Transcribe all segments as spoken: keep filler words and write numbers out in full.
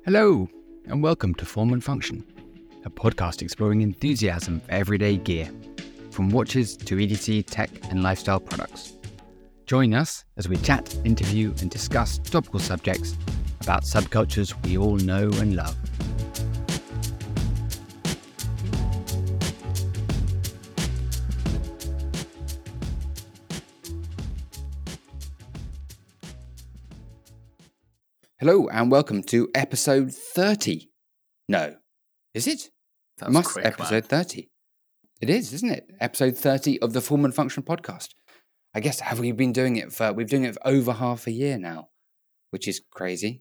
Hello, and welcome to Form and Function, a podcast exploring enthusiasm for everyday gear, from watches to E D C, tech, and lifestyle products. Join us as we chat, interview, and discuss topical subjects about subcultures we all know and love. Hello, and welcome to episode thirty. No, is it? That It must quick, episode man. thirty. It is, isn't it? Episode thirty of the Form and Function podcast. I guess, have we been doing it for, we've been doing it for over half a year now, which is crazy.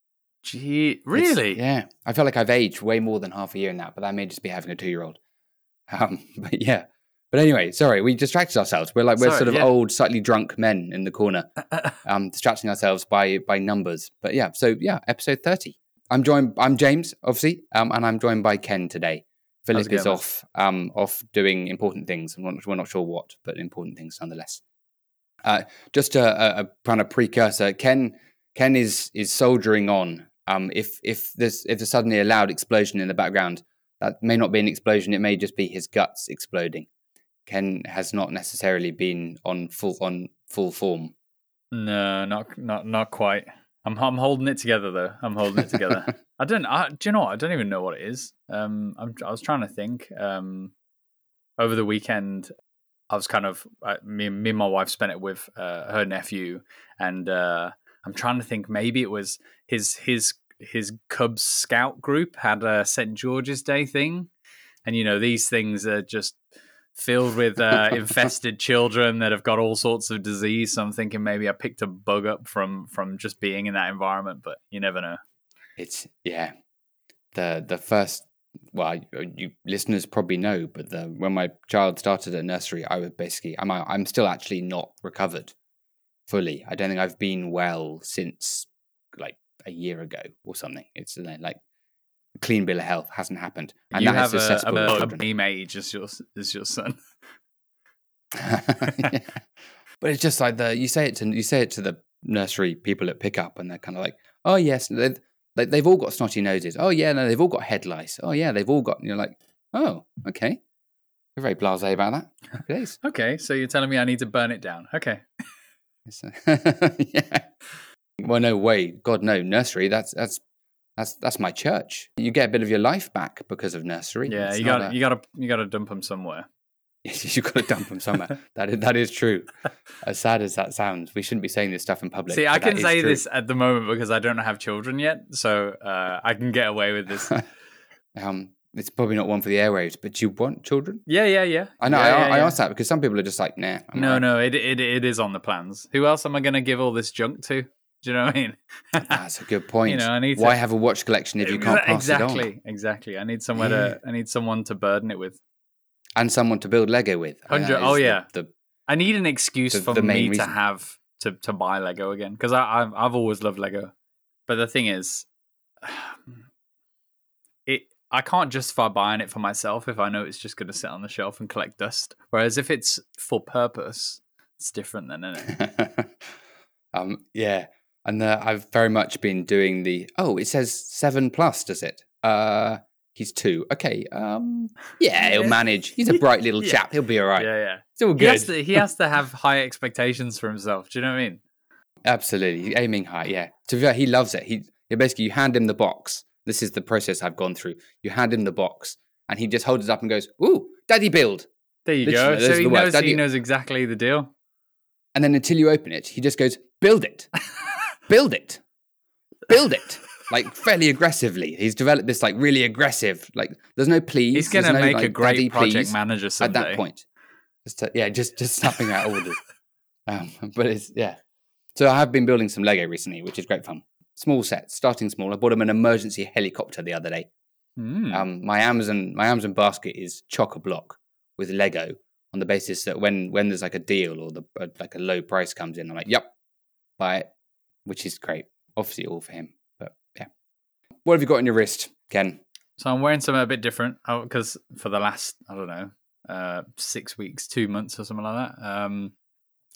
Gee, It's- really? yeah. I feel like I've aged way more than half a year now, but that may just be having a two-year-old. Um, but yeah. But anyway, sorry, we distracted ourselves. We're like, we're Sorry, sort of yeah. old, slightly drunk men in the corner, um, distracting ourselves by by numbers. But yeah, so yeah, episode thirty. I'm joined, I'm James, obviously, um, and I'm joined by Ken today. Philip it is going, off, um, off doing important things. We're not, we're not sure what, but important things nonetheless. Uh, just a, a, a kind of precursor. Ken, Ken is is soldiering on. Um, if if there's if there's suddenly a loud explosion in the background, that may not be an explosion. It may just be his guts exploding. Ken has not necessarily been on full on full form. No, not not not quite. I'm I'm holding it together though. I'm holding it together. I don't. I, do you know what? I don't even know what it is. Um, I'm. I was trying to think. Um, over the weekend, I was kind of uh, me. Me and my wife spent it with uh, her nephew, and uh, I'm trying to think. Maybe it was his his his Cubs scout group had a Saint George's Day thing, and you know these things are just filled with uh, infested children that have got all sorts of disease. So I'm thinking maybe I picked a bug up from from just being in that environment, but you never know. It's yeah. The the first well, you, you listeners probably know, but the when my child started at nursery, I was basically I'm I'm still actually not recovered fully. I don't think I've been well since like a year ago or something. It's uh, like a clean bill of health hasn't happened, and you that have is a, accessible to a, a children. beam age as your as your son. Yeah. But it's just like the you say it to you say it to the nursery people at pickup, and they're kind of like, oh yes, they've like they've all got snotty noses. Oh yeah, no, they've all got head lice. Oh yeah, they've all got. You're like, oh okay, you're very blasé about that. Happy days. Okay, so you're telling me I need to burn it down? Okay. It's, uh, yeah. Well, no way. God no, nursery. That's that's that's that's my church. You get a bit of your life back because of nursery. Yeah, It's you not got a- you got to you got to dump them somewhere. You've got to dump them somewhere. That is, that is true. As sad as that sounds, we shouldn't be saying this stuff in public. See, I but that can is say true. this at the moment because I don't have children yet, so uh, I can get away with this. um, it's probably not one for the airwaves, but you want children? Yeah, yeah, yeah. I know. Yeah, I, yeah, I yeah. asked that because some people are just like, nah. I'm No, all right. no, it, it it is on the plans. Who else am I going to give all this junk to? Do you know what I mean? That's a good point. You know, I need to- Why have a watch collection if you can't pass exactly, it on? exactly. I need somewhere to. I need someone to burden it with. And someone to build Lego with. I think Hundred. that is Oh the- yeah. The, I need an excuse the- for the main me reason. to have to to buy Lego again because I I've, I've always loved Lego, but the thing is, it I can't justify buying it for myself if I know it's just going to sit on the shelf and collect dust. Whereas if it's for purpose, it's different then, isn't it? um, yeah. And uh, I've very much been doing the, oh, it says seven plus, does it? Uh, he's two. Okay. Um, yeah, he'll Yeah. manage. He's a bright little Yeah. chap. He'll be all right. Yeah, yeah. It's all He good. has to he has to have high expectations for himself. Do you know what I mean? Absolutely. Aiming high, yeah. To be fair, he loves it. He yeah, basically, you hand him the box. This is the process I've gone through. You hand him the box, and he just holds it up and goes, ooh, daddy build. There you Literally, go. those So are he the words. knows Daddy- he knows exactly the deal. And then until you open it, he just goes, build it. Build it. Build it. Like, fairly aggressively. He's developed this, like, really aggressive, like, there's no please. He's going to there's no, make like, a great daddy project please manager at someday. that point. Just to, yeah, just, just snapping out orders. Um, but it's, yeah. So I have been building some Lego recently, which is great fun. Small sets, starting small. I bought him an emergency helicopter the other day. Mm. Um, my Amazon my Amazon basket is chock a block with Lego on the basis that when when there's like a deal or the uh, like a low price comes in, I'm like, yep, buy it, which is great. Obviously, all for him, but yeah. What have you got on your wrist, Ken? So I'm wearing something a bit different because for the last, I don't know, uh, six weeks, two months or something like that, um,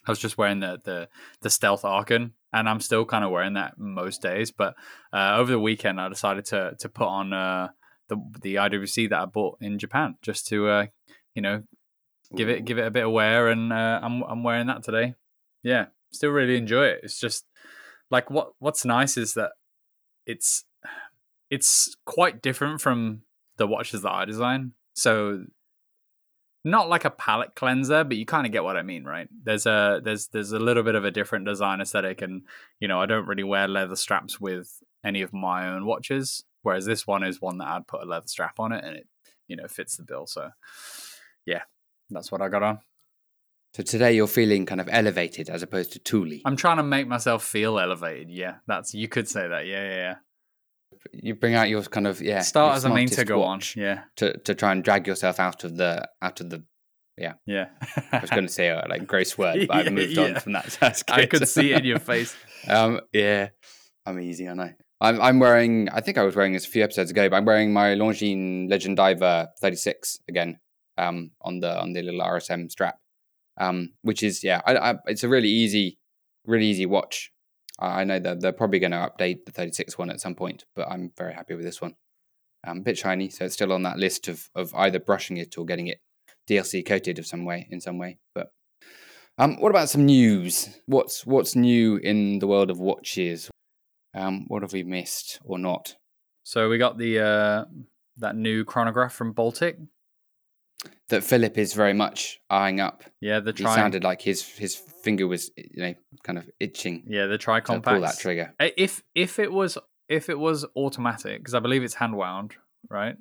I was just wearing the the the Stealth Archon, and I'm still kind of wearing that most days. But uh, over the weekend, I decided to to put on uh, the the I W C that I bought in Japan, just to uh, you know give it give it a bit of wear, and uh, I'm I'm wearing that today. Yeah, still really enjoy it. It's just like what what's nice is that it's it's quite different from the watches that I design. So not like a palette cleanser, but you kind of get what I mean, right? There's a there's there's a little bit of a different design aesthetic, and you know I don't really wear leather straps with any of my own watches, whereas this one is one that I'd put a leather strap on it, and it you know fits the bill. So yeah, that's what I got on. So today you're feeling kind of elevated as opposed to tooly. I'm trying to make myself feel elevated. Yeah, that's you could say that. Yeah, yeah, yeah. You bring out your kind of yeah. Start as a mean to go on. Yeah. To to try and drag yourself out of the out of the yeah. Yeah. I was going to say a like gross word, but I've moved yeah. on from that. So that's I could see it in your face. um. Yeah. I'm easy, I know. I'm I'm wearing. I think I was wearing this a few episodes ago, but I'm wearing my Longines Legend Diver thirty-six again. Um. On the on the little R S M strap. Um. Which is yeah. I, I it's a really easy, really easy watch. I know that they're probably going to update the thirty-six one at some point, but I'm very happy with this one. Um, a bit shiny, so it's still on that list of of either brushing it or getting it D L C coated of some way in some way. But um, what about some news? What's what's new in the world of watches? Um, what have we missed or not? So we got the uh, that new chronograph from Baltic that Philip is very much eyeing up. Yeah, the tri- He sounded like his his finger was, you know, kind of itching. Yeah, the tri-compact. To pull that trigger. If if it was if it was automatic, because I believe it's hand wound, right?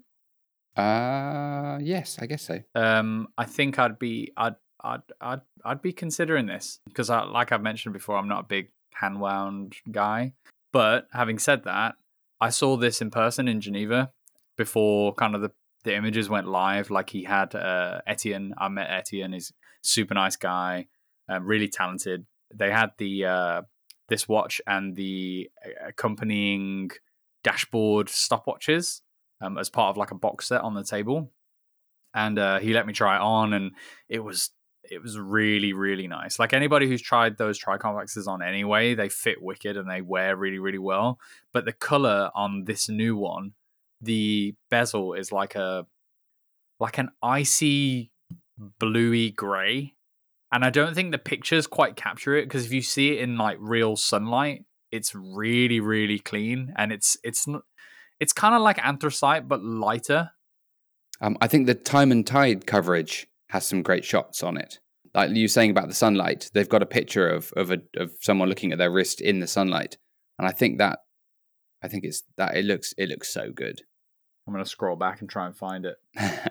Uh yes, I guess so. Um, I think I'd be I'd I'd I'd I'd be considering this because, I, like I've mentioned before, I'm not a big hand wound guy. But having said that, I saw this in person in Geneva before kind of the. The images went live. Like he had uh, Etienne. I met Etienne. He's a super nice guy, um, really talented. They had the uh, this watch and the accompanying dashboard stopwatches um, as part of like a box set on the table. And uh, he let me try it on, and it was it was really really nice. Like anybody who's tried those tri-compacts on anyway, they fit wicked and they wear really really well. But the color on this new one. The bezel is like a like an icy bluey gray, and I don't think the pictures quite capture it because if you see it in like real sunlight, it's really really clean, and it's it's it's kind of like anthracite but lighter. Um, I think the Time and Tide coverage has some great shots on it. Like you were saying about the sunlight, they've got a picture of of a of someone looking at their wrist in the sunlight, and I think that I think it's that it looks it looks so good. I'm going to scroll back and try and find it.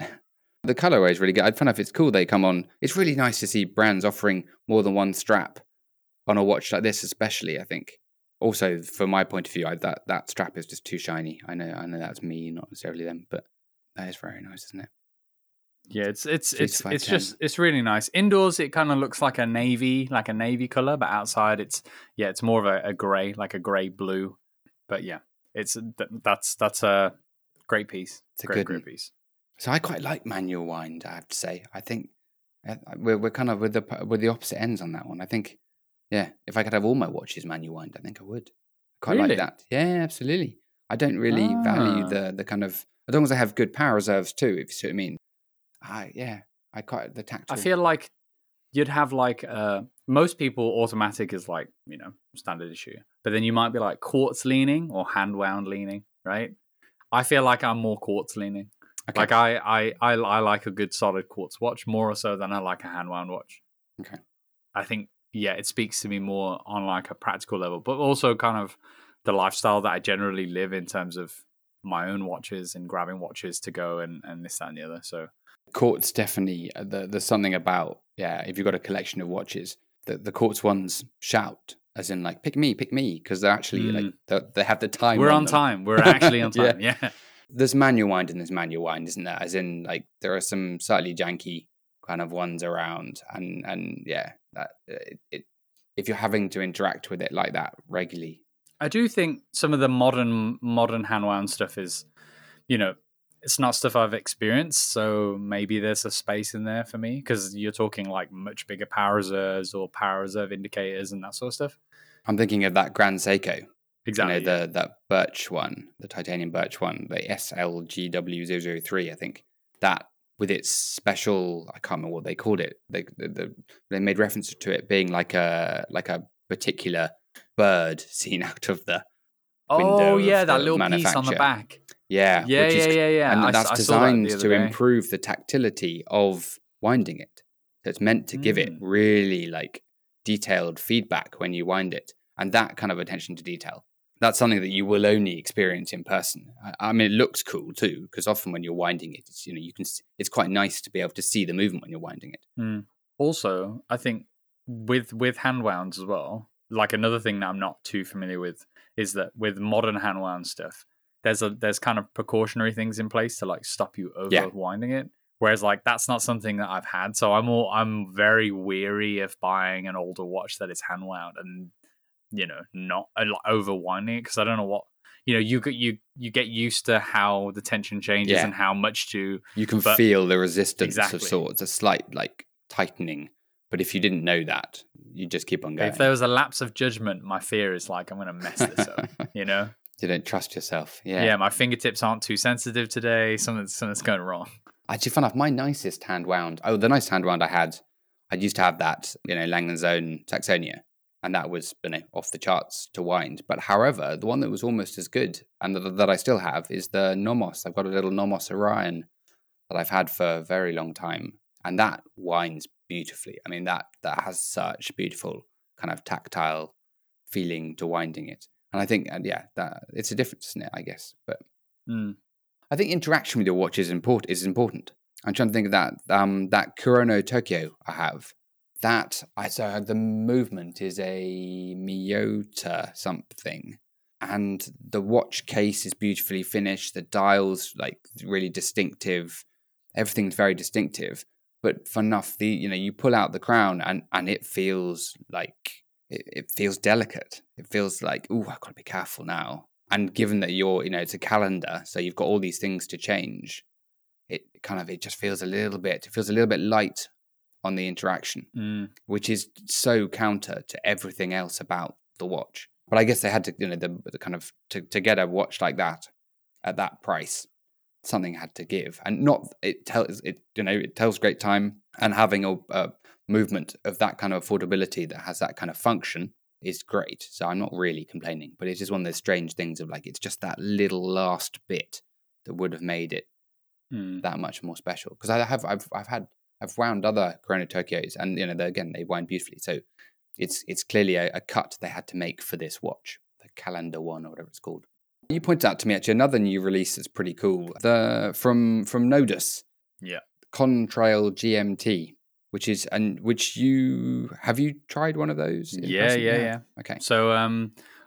The colorway is really good. I find if it's cool they come on. It's really nice to see brands offering more than one strap on a watch like this, especially, I think. Also, from my point of view, I, that, that strap is just too shiny. I know I know that's me, not necessarily them, but that is very nice, isn't it? Yeah, it's it's it's it's just it's really nice. Indoors it kind of looks like a navy, like a navy color, but outside it's yeah, it's more of a, a gray, like a gray blue. But yeah, it's that's that's a great piece. It's a great, good great piece. So I quite like manual wind, I have to say. I think we're we're kind of with the with the opposite ends on that one. I think, yeah, if I could have all my watches manual wind, I think I would. I quite really? like that. Yeah, absolutely. I don't really ah. value the the kind of, as long as I have good power reserves too, if you see what I mean. I yeah, I quite the tactile. I feel like you'd have like uh most people automatic is like, you know, standard issue, but then you might be like quartz leaning or hand wound leaning, right? I feel like I'm more quartz leaning. Okay. Like I, I, I, I like a good solid quartz watch more so than I like a hand wound watch. Okay. I think yeah, it speaks to me more on like a practical level, but also kind of the lifestyle that I generally live in terms of my own watches and grabbing watches to go and, and this, that, and the other. So quartz definitely. The, there's something about yeah. If you've got a collection of watches, the the quartz ones shout. As in, like, pick me, pick me, because they're actually, mm. like, they're, they have the time We're on, on them. time. We're actually on time, yeah. yeah. There's manual wind and there's manual wind, isn't there? As in, like, there are some slightly janky kind of ones around. And, and yeah, that it, it, if you're having to interact with it like that regularly. I do think some of the modern modern hand wound stuff is, you know, it's not stuff I've experienced, so maybe there's a space in there for me, because you're talking like much bigger power reserves or power reserve indicators and that sort of stuff. I'm thinking of that Grand Seiko. Exactly. You know, the that birch one, the titanium birch one, the S L G W zero zero three, I think. That with its special, I can't remember what they called it. They the, the, they made reference to it being like a like a particular bird seen out of the window. Oh yeah, of that the little piece on the back. Yeah, Yeah, which yeah, is, yeah, yeah. and I, that's I saw that designed the other to day. improve the tactility of winding it. So it's meant to give it Mm. really like detailed feedback when you wind it, and that kind of attention to detail. That's something that you will only experience in person. I, I mean, it looks cool too, because often when you're winding it, it's, you know, you can. It's quite nice to be able to see the movement when you're winding it. Mm. Also, I think with with hand wounds as well, like another thing that I'm not too familiar with is that with modern hand wound stuff, there's a there's kind of precautionary things in place to like stop you over Yeah. winding it. Whereas like that's not something that I've had, so I'm all, I'm very weary of buying an older watch that is hand wound and you know not uh, like, over winding it, because I don't know what you know you get you you get used to how the tension changes Yeah. and how much to You can but- feel the resistance Exactly. of sorts, a slight like tightening. But if you didn't know that, you just keep on going. If there was a lapse of judgment, my fear is like I'm going to mess this up. You know? You don't trust yourself. Yeah. Yeah, my fingertips aren't too sensitive today. Something, something's going wrong. Actually, fun enough, my nicest hand wound. Oh, the nice hand wound I had. I used to have that, you know, Langland's Own Saxonia, and that was, you know, off the charts to wind. But however, the one that was almost as good and that, that I still have is the Nomos. I've got a little Nomos Orion that I've had for a very long time, and that winds beautifully. I mean, that that has such beautiful kind of tactile feeling to winding it. And I think, and yeah, that it's a difference, isn't it? I guess, but Mm. I think interaction with your watch is important. Is important. I'm trying to think of that. Um, that Kurono Tokyo I have. That I so the movement is a Miyota something, and the watch case is beautifully finished. The dials like really distinctive. Everything's very distinctive. But fun enough, the you know you pull out the crown and and it feels like it, it feels delicate. It feels like, ooh, I've got to be careful now. And given that you're, you know, it's a calendar, so you've got all these things to change, it kind of, it just feels a little bit, it feels a little bit light on the interaction, Mm. which is so counter to everything else about the watch. But I guess they had to, you know, the, the kind of, to, to get a watch like that at that price, something had to give. And not, it tells, it, you know, it tells great time, and having a, a movement of that kind of affordability that has that kind of function is great. So I'm not really complaining, but it is one of those strange things of like, it's just that little last bit that would have made it Mm. that much more special. Because I have, I've, I've had, I've wound other Kurono Tokyos, and you know, they, again, they wind beautifully. So it's, it's clearly a, a cut they had to make for this watch, the Calendar One or whatever it's called. You pointed out to me actually another new release that's pretty cool. The from from Nodus, Yeah. Contrail G M T. Which is, and which you, have you tried one of those? in Yeah, person? yeah, You yeah. have? Okay. So um,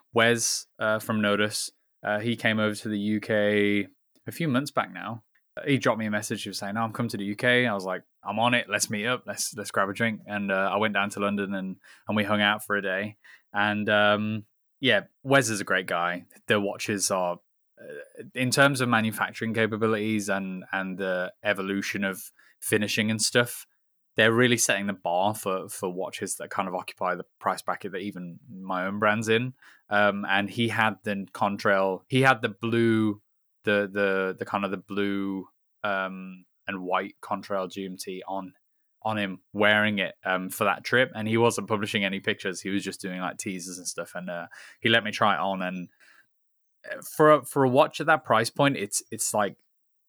Wes uh, from Nodus, uh, he came over to the U K a few months back now. He dropped me a message. He was saying, "No, I'm coming to the U K." I was like, "I'm on it. Let's meet up. Let's let's grab a drink." And uh, I went down to London and and we hung out for a day. And um, yeah, Wes is a great guy. The watches are, uh, in terms of manufacturing capabilities and and the evolution of finishing and stuff, they're really setting the bar for for watches that kind of occupy the price bracket that even my own brand's in. Um, and he had the Contrail, he had the blue, the the the kind of the blue um, and white Contrail G M T on on him wearing it um, for that trip, and he wasn't publishing any pictures. He was just doing like teasers and stuff, and uh, he let me try it on. And for a, for a watch at that price point, it's it's like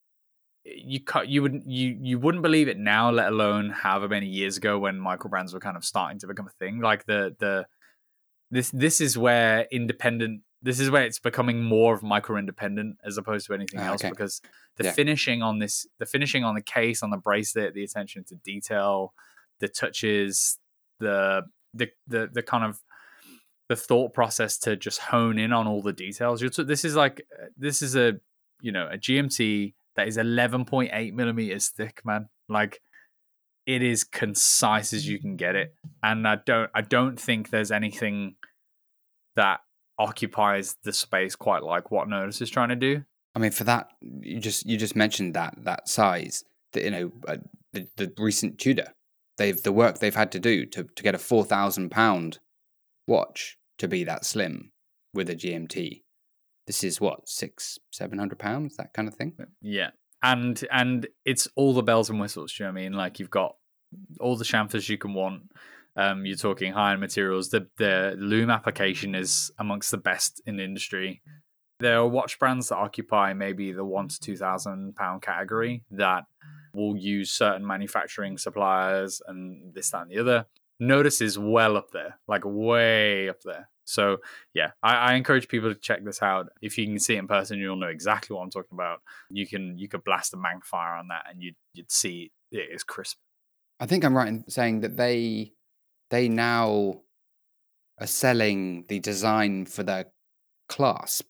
you cut you wouldn't you you wouldn't believe it now, let alone however many years ago when micro brands were kind of starting to become a thing. Like the the this this is where independent this is where it's becoming more of micro independent as opposed to anything Ah, else, okay. because the Yeah. finishing on this the finishing on the case, on the bracelet, the attention to detail, the touches, the the the, the kind of the thought process to just hone in on all the details. You're t- this is like this is a you know a G M T that is eleven point eight millimeters thick, man. Like it is concise as you can get it, and I don't I don't think there's anything that occupies the space quite like what Nodus is trying to do. I mean, for that, you just you just mentioned that that size. That you know, uh, the the recent Tudor, they've the work they've had to do to to get a four thousand pound watch to be that slim with a G M T. This is what six seven hundred pounds, that kind of thing. Yeah, and and it's all the bells and whistles. Do you know what I mean? Like you've got all the chamfers you can want. Um, you're talking high-end materials. The the loom application is amongst the best in the industry. There are watch brands that occupy maybe the one to two thousand pound category that will use certain manufacturing suppliers and this, that, and the other. Nodus is well up there, like way up there. So yeah, I, I encourage people to check this out. If you can see it in person, you'll know exactly what I'm talking about. You can you could blast a magnifier on that, and you'd you'd see it is crisp. I think I'm right in saying that they they now are selling the design for their clasp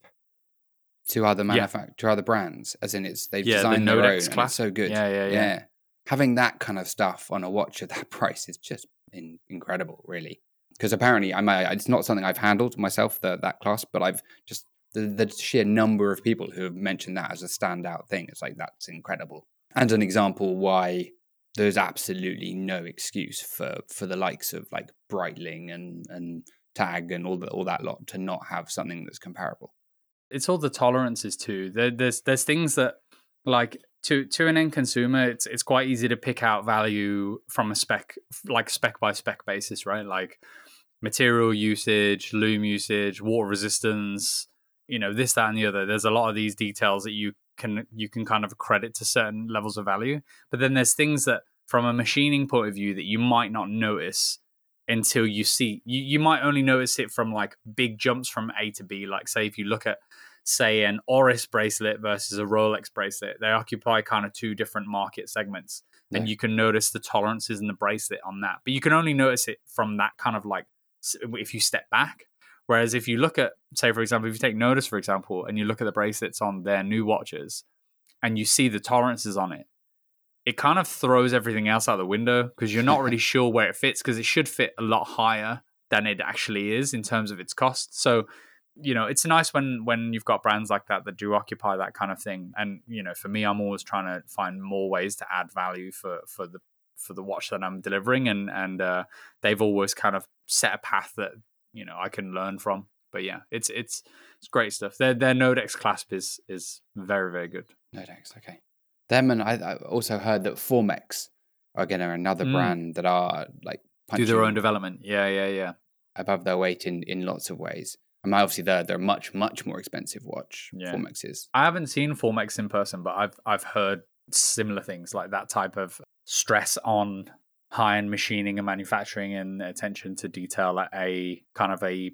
to other manufact- yeah. to other brands, as in it's they've yeah, designed the their Nodex own, clasp. And it's so good. Yeah, yeah, yeah, yeah. Having that kind of stuff on a watch at that price is just in- incredible, really. Because apparently, I might, it's not something I've handled myself, the, that clasp, but I've just the, the sheer number of people who have mentioned that as a standout thing. It's like that's incredible, and an example why there's absolutely no excuse for for the likes of like Breitling and and Tag and all the, all that lot to not have something that's comparable. It's all the tolerances too. There, there's there's things that like to to an end consumer, it's it's quite easy to pick out value from a spec like spec by spec basis, right? Like material usage, loom usage, water resistance, you know, this, that, and the other. There's a lot of these details that you can you can kind of credit to certain levels of value. But then there's things that from a machining point of view that you might not notice until you see you, you might only notice it from like big jumps from A to B. Like say if you look at say an Oris bracelet versus a Rolex bracelet, they occupy kind of two different market segments. Yeah. And you can notice the tolerances in the bracelet on that. But you can only notice it from that kind of like if you step back. Whereas if you look at, say, for example, if you take Nodus, for example, and you look at the bracelets on their new watches and you see the tolerances on it, it kind of throws everything else out the window because you're not really sure where it fits because it should fit a lot higher than it actually is in terms of its cost. So, you know, it's nice when when you've got brands like that that do occupy that kind of thing. And, you know, for me, I'm always trying to find more ways to add value for for the for the watch that I'm delivering. And, and uh, they've always kind of set a path that, you know, I can learn from. But yeah, it's it's it's great stuff. Their their Nodex clasp is is very, very good. Nodex, okay. Them, and I, I also heard that Formex are again are another mm. brand that are like do their own development. Yeah, yeah, yeah. Above their weight in, in lots of ways. I mean, obviously they're they're a much much more expensive watch. Yeah. Formex is. I haven't seen Formex in person, but I've I've heard similar things like that type of stress on high-end machining and manufacturing and attention to detail at a kind of a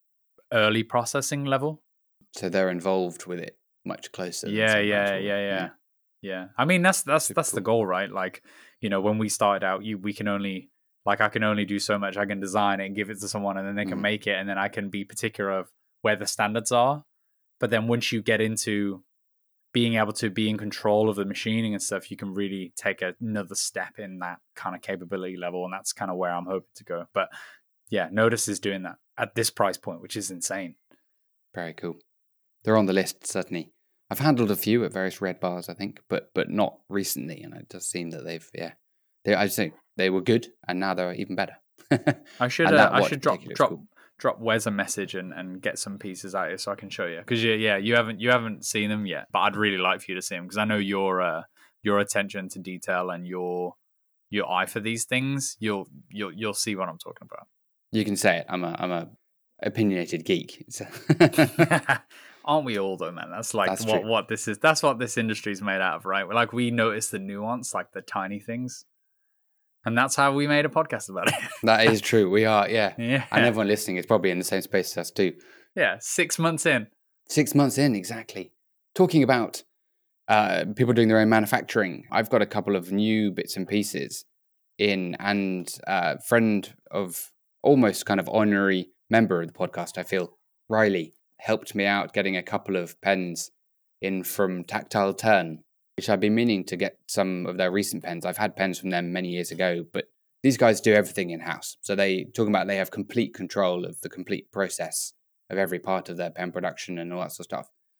early processing level. So they're involved with it much closer. Yeah, yeah, yeah, yeah, yeah. Yeah. I mean, that's that's Super that's cool. The goal, right? Like, you know, when we started out, you we can only like I can only do so much. I can design it and give it to someone, and then they can mm. make it, and then I can be particular of where the standards are. But then once you get into being able to be in control of the machining and stuff, you can really take another step in that kind of capability level, and that's kind of where I'm hoping to go. But yeah, Nodus is doing that at this price point, which is insane. Very cool. They're on the list, certainly. I've handled a few at various red bars, I think, but but not recently, and it does seem that they've yeah, they I'd say they were good, and now they're even better. I should uh, I should drop drop cool. drop Wes a message and, and get some pieces out here so I can show you because yeah yeah you haven't you haven't seen them yet, but I'd really like for you to see them because I know your uh, your attention to detail and your your eye for these things. You'll you'll you'll see what I'm talking about. You can say it. I'm a I'm a opinionated geek. Aren't we all though, man? That's like that's what true. what this is. That's what this industry is made out of, right? Like we notice the nuance, like the tiny things, and that's how we made a podcast about it. That is true. We are, yeah. Yeah. And everyone listening is probably in the same space as us too. Yeah, six months in. Six months in, exactly. Talking about uh, people doing their own manufacturing, I've got a couple of new bits and pieces in, and a uh, friend of almost kind of honorary member of the podcast, I feel, Riley, helped me out getting a couple of pens in from Tactile Turn, which I've been meaning to get some of their recent pens. I've had pens from them many years ago, but these guys do everything in-house. So they talking about they have complete control of the complete process of every part of their pen production and all that sort of stuff.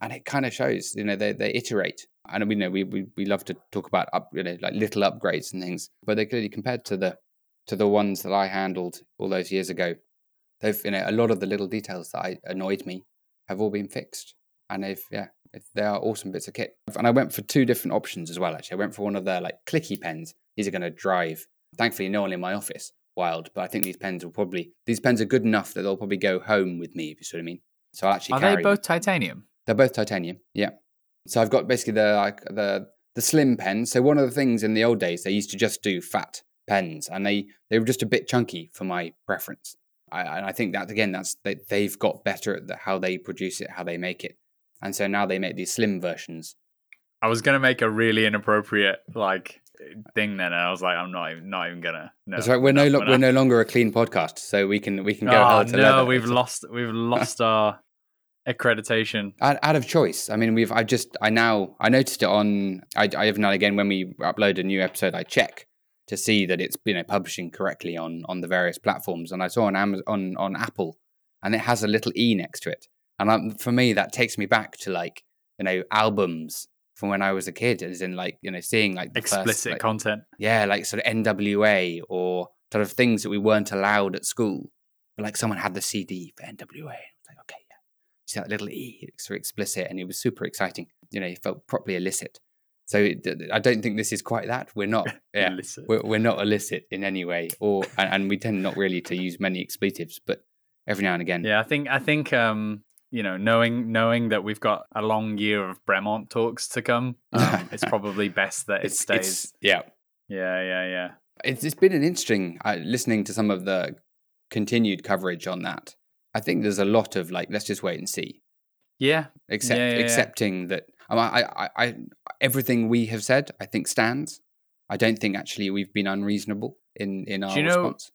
and it kind of shows. You know, they they iterate, and we know we we we love to talk about up, you know, like little upgrades and things, but they clearly compared to the to the ones that I handled all those years ago, they've, you know, a lot of the little details that I, annoyed me have all been fixed, and they've yeah, they are awesome bits of kit. And I went for two different options as well. Actually, I went for one of their like clicky pens. These are going to drive. Thankfully, no one in my office wild, but I think these pens will probably these pens are good enough that they'll probably go home with me, if you see what I mean. So I'll actually Are carry they both them. titanium? They're both titanium. Yeah. So I've got basically the like the the slim pen. So one of the things in the old days, they used to just do fat pens, and they they were just a bit chunky for my preference. I, and I think that again, that's they, they've got better at the, how they produce it, how they make it, and so now they make these slim versions. I was gonna make a really inappropriate like thing then, and I was like, I'm not even not even gonna. No, That's right. We're, we're no lo- we're, we're no longer a clean podcast, so we can we can go. Oh hell to no, leather. we've It's lost we've lost our accreditation. Out, out of choice. I mean, we've. I just. I now. I noticed it on. I, I have now and again when we upload a new episode, I check to see that it's, you know, publishing correctly on on the various platforms. And I saw on Amazon, on on Apple, and it has a little e next to it. And um, for me, that takes me back to like, you know, albums from when I was a kid, as in like, you know, seeing like the explicit first, like, content. Yeah, like sort of N W A or sort of things that we weren't allowed at school. But like someone had the C D for N W A. I was like, okay. See that little E, it's very explicit, and it was super exciting. You know, it felt properly illicit. So it, I don't think this is quite that. We're not, yeah, Illicit. we're, we're not illicit in any way, or and, and we tend not really to use many expletives, but every now and again. Yeah, I think I think um, you know, knowing knowing that we've got a long year of Bremont talks to come, um, it's probably best that it It's, stays. it's, yeah, yeah, yeah, yeah. it's it's been an interesting uh, listening to some of the continued coverage on that. I think there's a lot of like, let's just wait and see. Yeah. Accept, yeah, yeah, yeah. accepting that I, I, I, everything we have said, I think stands. I don't think actually we've been unreasonable in, in our Do you know, response.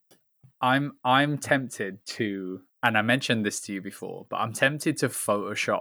I'm I'm tempted to, and I mentioned this to you before, but I'm tempted to Photoshop.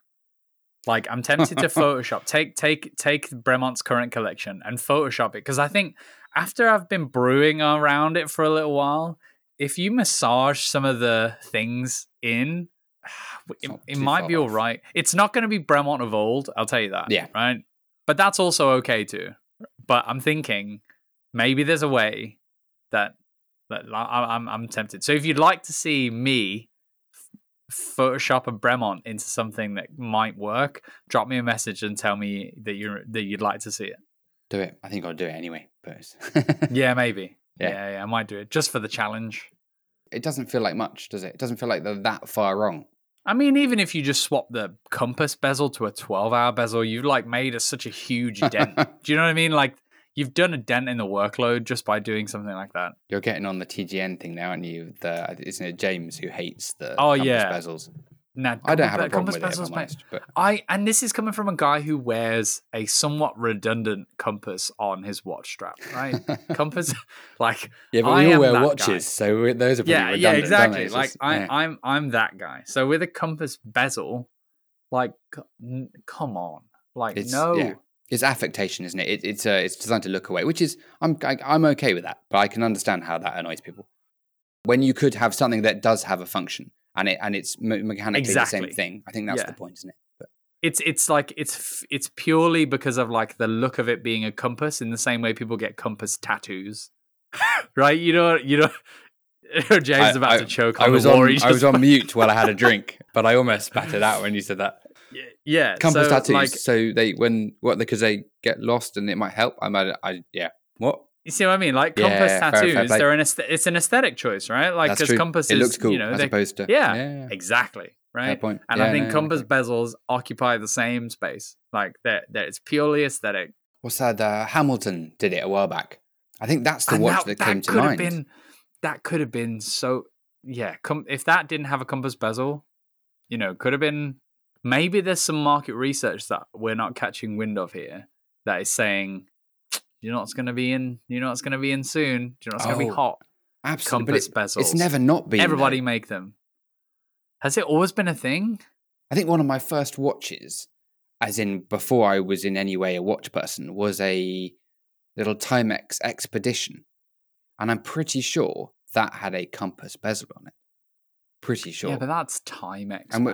Like I'm tempted to Photoshop. Take take take Bremont's current collection and Photoshop it, because I think after I've been brewing around it for a little while, if you massage some of the things in, it, it might be all right. It's not going to be Bremont of old, I'll tell you that. Yeah. Right? But that's also okay too. But I'm thinking maybe there's a way that, that I, I'm, I'm tempted. So if you'd like to see me Photoshop a Bremont into something that might work, drop me a message and tell me that you're that you'd like to see it. Do it. I think I'll do it anyway. But yeah, maybe. Yeah. yeah, yeah, I might do it just for the challenge. It doesn't feel like much, does it? It doesn't feel like they're that far wrong. I mean, even if you just swap the compass bezel to a twelve-hour bezel, you've like made a, such a huge dent. Do you know what I mean? Like you've done a dent in the workload just by doing something like that. You're getting on the T G N thing now, aren't you? The isn't it James who hates the oh compass yeah bezels? Nah, I don't have a compass problem with it, if bezels, I'm mate. honest, but I and this is coming from a guy who wears a somewhat redundant compass on his watch strap, right? Compass, like yeah, but I we all am wear that watches, guy. so we- those are pretty yeah, redundant. yeah, don't exactly. they? It's Like just- I, yeah. I'm, I'm that guy. So with a compass bezel, like, c- n- come on, like It's no. yeah. It's affectation, isn't it? it it's uh, it's designed to look away, which is I'm I, I'm okay with that, but I can understand how that annoys people. When you could have something that does have a function and it and it's me- mechanically Exactly. the same thing, I think that's Yeah. the point, isn't it? But It's it's like it's it's purely because of like the look of it being a compass, in the same way people get compass tattoos, right? You know, you know. James I- is about I- to choke I on was the war. on he I just was on mute while I had a drink, but I almost spat it out when you said that. Yeah, yeah. Compass so, tattoos, like, so they when what because they get lost and it might help. I might I yeah what you see what I mean? Like Yeah, compass fair- fair tattoos, play. they're an aesthet- it's an aesthetic choice, right? Like that's because true. compass It is, looks cool you know, as they- opposed to yeah, yeah. exactly, Fair right. point. And Yeah, I think no, compass okay. bezels occupy the same space. Like that, that it's purely aesthetic. What's that? Uh, Hamilton did it a while back. I think that's the And watch that, that, came to could have mind. been that could have been so yeah. Com- if that didn't have a compass bezel, you know, could have been. Maybe there's some market research that we're not catching wind of here that is saying, you know what's going to be in, you know what's going to be in soon, you know what's going to be Oh, hot. Absolutely, Compass but it- bezels. It's never not been. Everybody though. make them. Has it always been a thing? I think one of my first watches, as in before I was in any way a watch person, was a little Timex Expedition, and I'm pretty sure that had a compass bezel on it. Pretty sure. Yeah, but that's Timex, And we- man.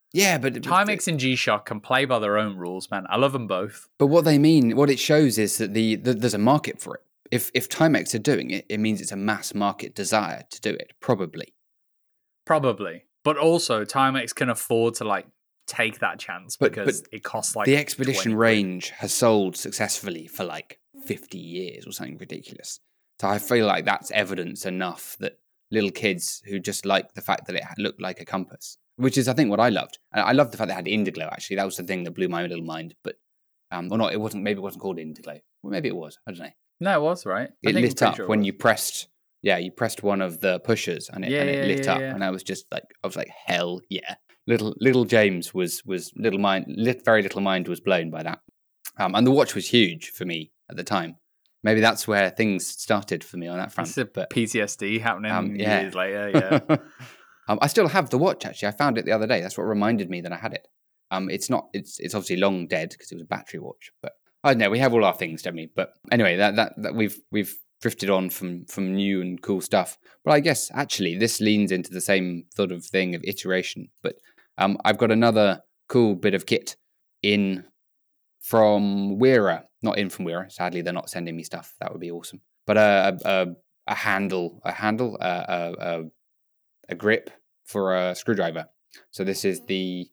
Yeah, but Timex and G-Shock can play by their own rules, man. I love them both. But what they mean, what it shows is that the, the there's a market for it. If if Timex are doing it, it means it's a mass market desire to do it, probably. Probably. But also, Timex can afford to, like, take that chance but, because but it costs, like, the Expedition twenty range has sold successfully for, like, fifty years or something ridiculous. So I feel like that's evidence enough that little kids who just like the fact that it looked like a compass, which is, I think, what I loved. And I loved the fact that it had Indiglo, actually. That was the thing that blew my little mind. But, um, or not, it wasn't, maybe it wasn't called Indiglo. Well, maybe it was. I don't know. No, it was, right? I It think lit I'm up pretty sure it when was. you pressed, yeah, you pressed one of the pushers and it, Yeah, and it yeah, lit yeah, up. yeah. And I was just like, I was like, hell yeah. Little little James was, was little mind, lit, very little mind was blown by that. Um, and the watch was huge for me at the time. Maybe that's where things started for me on that front. It's a but P T S D happening um, yeah. years later, yeah. um, I still have the watch, actually. I found it the other day. That's what reminded me that I had it. Um, it's not. It's it's obviously long dead because it was a battery watch. But I don't know. We have all our things, don't we? But anyway, that that, that we've we've drifted on from from new and cool stuff. But I guess actually this leans into the same sort of thing of iteration. But um, I've got another cool bit of kit in from Wearer, not in from Wearer. Sadly, they're not sending me stuff. That would be awesome. But a a, a handle, a handle, a, a a grip for a screwdriver. So this is the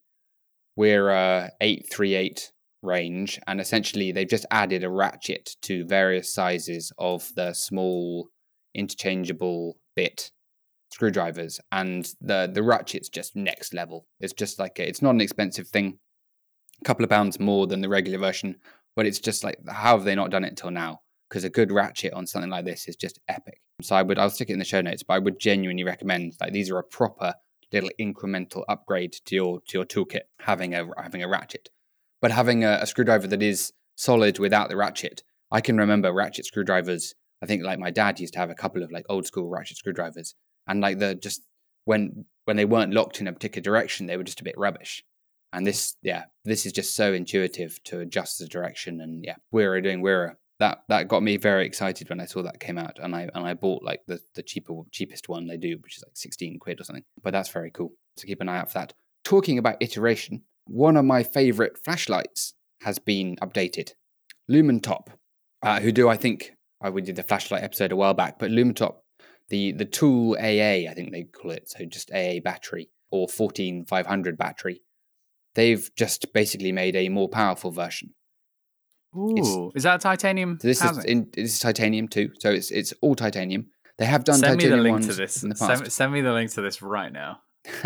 Wearer eight thirty-eight range, and essentially they've just added a ratchet to various sizes of the small interchangeable bit screwdrivers, and the the ratchet's just next level. It's just like a, it's not an expensive thing, a couple of pounds more than the regular version, but it's just like, how have they not done it till now? Because a good ratchet on something like this is just epic. So I would, I'll stick it in the show notes, but I would genuinely recommend, like, these are a proper little incremental upgrade to your to your toolkit, having a having a ratchet, but having a, a screwdriver that is solid without the ratchet. I can remember ratchet screwdrivers. I think like my dad used to have a couple of like old school ratchet screwdrivers, and like the just when when they weren't locked in a particular direction, they were just a bit rubbish. And this, yeah, this is just so intuitive to adjust the direction. And yeah, Wearer doing Wearer. That that got me very excited when I saw that came out, and I and I bought like the the cheaper cheapest one they do, which is like sixteen quid or something. But that's very cool. So keep an eye out for that. Talking about iteration, one of my favorite flashlights has been updated. Lumentop, uh, who do I think uh, we did the flashlight episode a while back, but Lumentop, the the Tool A A, I think they call it, so just A A battery or fourteen five hundred battery. They've just basically made a more powerful version. Ooh, It's, is that titanium? so this housing? is in, this is titanium too. So it's it's all titanium. They have done Send me the titanium link ones to this. in the past. Send, send me the link to this right now.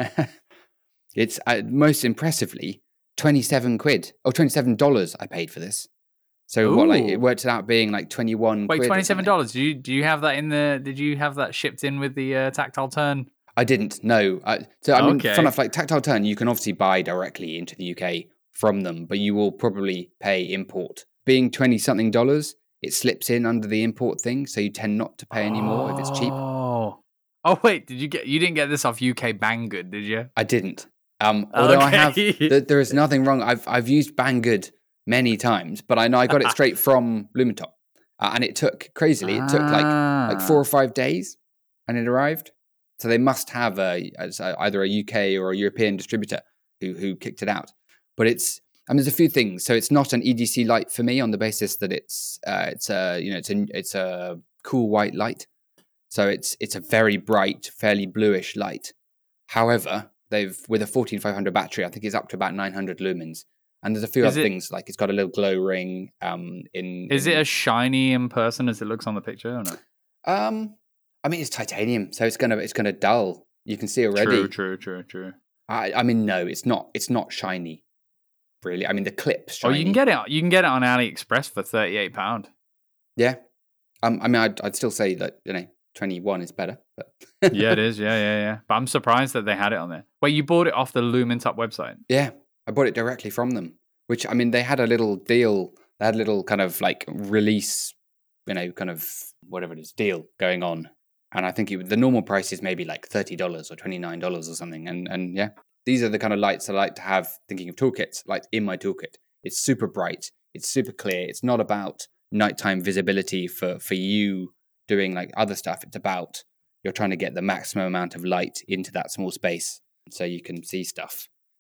It's uh, most impressively twenty-seven quid or twenty-seven dollars I paid for this. So Ooh. what, like, it worked out being like twenty-one Wait, quid. twenty-seven dollars. Do you do you have that in the? Did you have that shipped in with the uh, tactile turn? I didn't. No. I, so I mean, Okay. fun enough, like Tactile Turn, you can obviously buy directly into the U K from them, but you will probably pay import. Being twenty something dollars, it slips in under the import thing, so you tend not to pay any more if it's cheap. Oh. Oh wait, did you get? You didn't get this off U K Banggood, did you? I didn't. Um, although Okay. I have, th- there is nothing wrong. I've I've used Banggood many times, but I know I got it straight from Lumentop, uh, and it took crazily. It took like like four or five days, and it arrived. So they must have a, a either a U K or a European distributor who who kicked it out. But it's, I mean, there's a few things. So it's not an E D C light for me on the basis that it's uh, it's a you know it's a it's a cool white light. So it's it's a very bright, fairly bluish light. However, they've with a fourteen five hundred battery, I think it's up to about nine hundred lumens. And there's a few Is other it- things, like it's got a little glow ring. Um, in Is in, it as shiny in person as it looks on the picture or no? um, I mean, it's titanium, so it's gonna it's gonna dull. You can see already. True, true, true, true. I, I mean, no, it's not. It's not shiny, really. I mean, the clip's Oh, shiny. you can get it. You can get it on AliExpress for thirty-eight pound. Yeah. Um. I mean, I'd I'd still say that, you know, twenty-one is better. But Yeah, it is. Yeah, yeah, yeah. But I'm surprised that they had it on there. Wait, you bought it off the Lumentop website? Yeah, I bought it directly from them. Which, I mean, they had a little deal. They had a little kind of like release, you know, kind of whatever it is, deal going on. And I think it, the normal price is maybe like thirty dollars or twenty-nine dollars or something. And and yeah, these are the kind of lights I like to have, thinking of toolkits, like in my toolkit. It's super bright. It's super clear. It's not about nighttime visibility for, for you doing like other stuff. It's about you're trying to get the maximum amount of light into that small space so you can see stuff.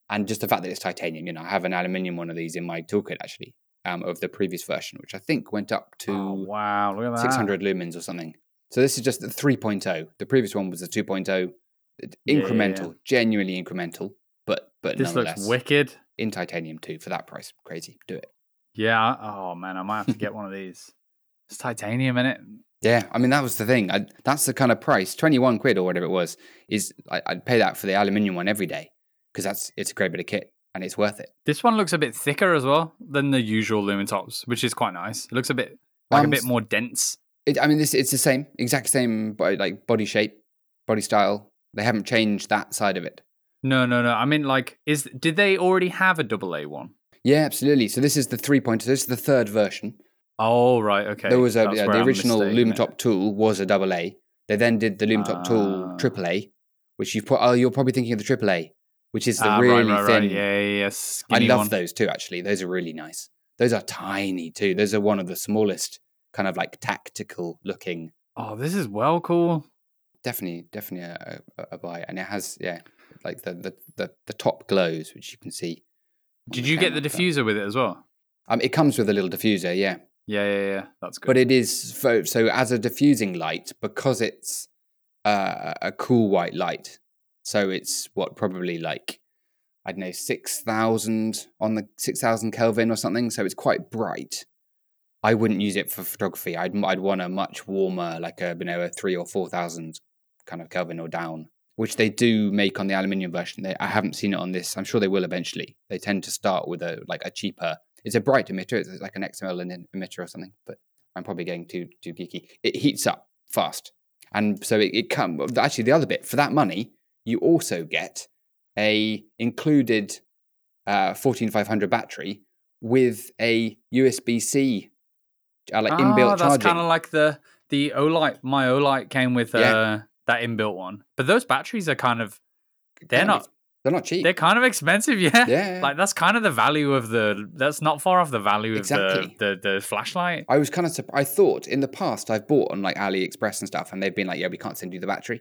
and just the fact that it's titanium. You know, I have an aluminium one of these in my toolkit actually, um, of the previous version, which I think went up to Oh, wow, look at that. six hundred lumens or something. So this is just the three point oh. The previous one was the two point oh. Yeah, Incremental, yeah, yeah. genuinely incremental, but but This nonetheless looks wicked. in titanium too for that price. Crazy, do it. Yeah. Oh man, I might have to get one of these. It's titanium in it. Yeah, I mean that was the thing. I, that's the kind of price, twenty-one quid or whatever it was. Is I, I'd pay that for the aluminium one every day because that's it's a great bit of kit and it's worth it. This one looks a bit thicker as well than the usual Lumitops, which is quite nice. It looks a bit like Um, a bit more dense. It, I mean, this it's the same, exact same, bo- like body shape, body style. They haven't changed that side of it. No, no, no. I mean, like, is did they already have a double A one? Yeah, absolutely. So this is the three point. This is the third version. Oh, right. Okay. There was a That's yeah, where the I'm original mistaking it. Lumitop tool was a double A. They then did the Lumitop tool Ah. triple A, which you've put. Oh, you're probably thinking of the triple A, which is the Ah, really right, right, thin. right. Yeah, yeah, yeah. I Skinny love one. those too. Actually, those are really nice. Those are tiny too. Those are one of the smallest, kind of like tactical looking. Oh, this is well cool. Definitely, definitely a, a, a buy, and it has yeah, like the the the, the top glows, which you can see. on Did you get the camera, but- diffuser with it as well? Um, it comes with a little diffuser, yeah. Yeah, yeah, yeah. That's good. But it is so, so as a diffusing light because it's uh, a cool white light. So it's what probably like I don't know six thousand on the six thousand Kelvin or something. So it's quite bright. I wouldn't use it for photography. I'd I'd want a much warmer, like a you know a three or four thousand kind of Kelvin or down, which they do make on the aluminium version. They, I haven't seen it on this. I'm sure they will eventually. They tend to start with a like a cheaper. It's a bright emitter. It's like an X M L emitter or something. But I'm probably getting too too geeky. It heats up fast, and so it, it comes. Actually, the other bit for that money, you also get a included uh, fourteen five hundred battery with a U S B C uh, like ah, inbuilt that's charging. kind of like the the Olight. My Olight came with uh, Yeah. that inbuilt one, but those batteries are kind of they're Kind of not ex- They're not cheap. they're kind of expensive. Yeah, Yeah. Like that's kind of the value of the. That's not far off the value Exactly. of the the, the flashlight. I was kind of surprised. I thought in the past I've bought on like AliExpress and stuff, and they've been like, "Yeah, we can't send you the battery."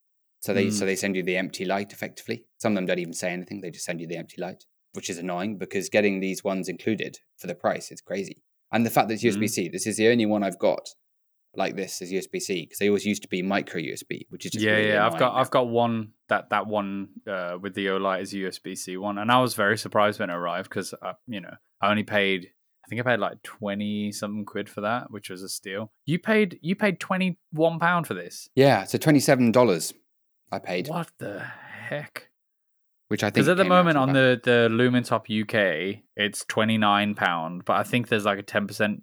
So they Mm. so they send you the empty light effectively. Some of them don't even say anything; they just send you the empty light, which is annoying because getting these ones included for the price is crazy. And the fact that it's U S B C, this is the only one I've got like this is U S B C because they always used to be micro U S B, which is just Yeah, really yeah. I've got annoying I've got one that that one uh, with the Olight is U S B C one, and I was very surprised when it arrived because uh, you know I only paid I think I paid like twenty something quid for that, which was a steal. You paid you paid twenty one pound for this. Yeah, so twenty seven dollars I paid, What the heck? which I think Because at the came out moment to on about- the the Lumintop U K it's twenty nine pound, but I think there's like a ten percent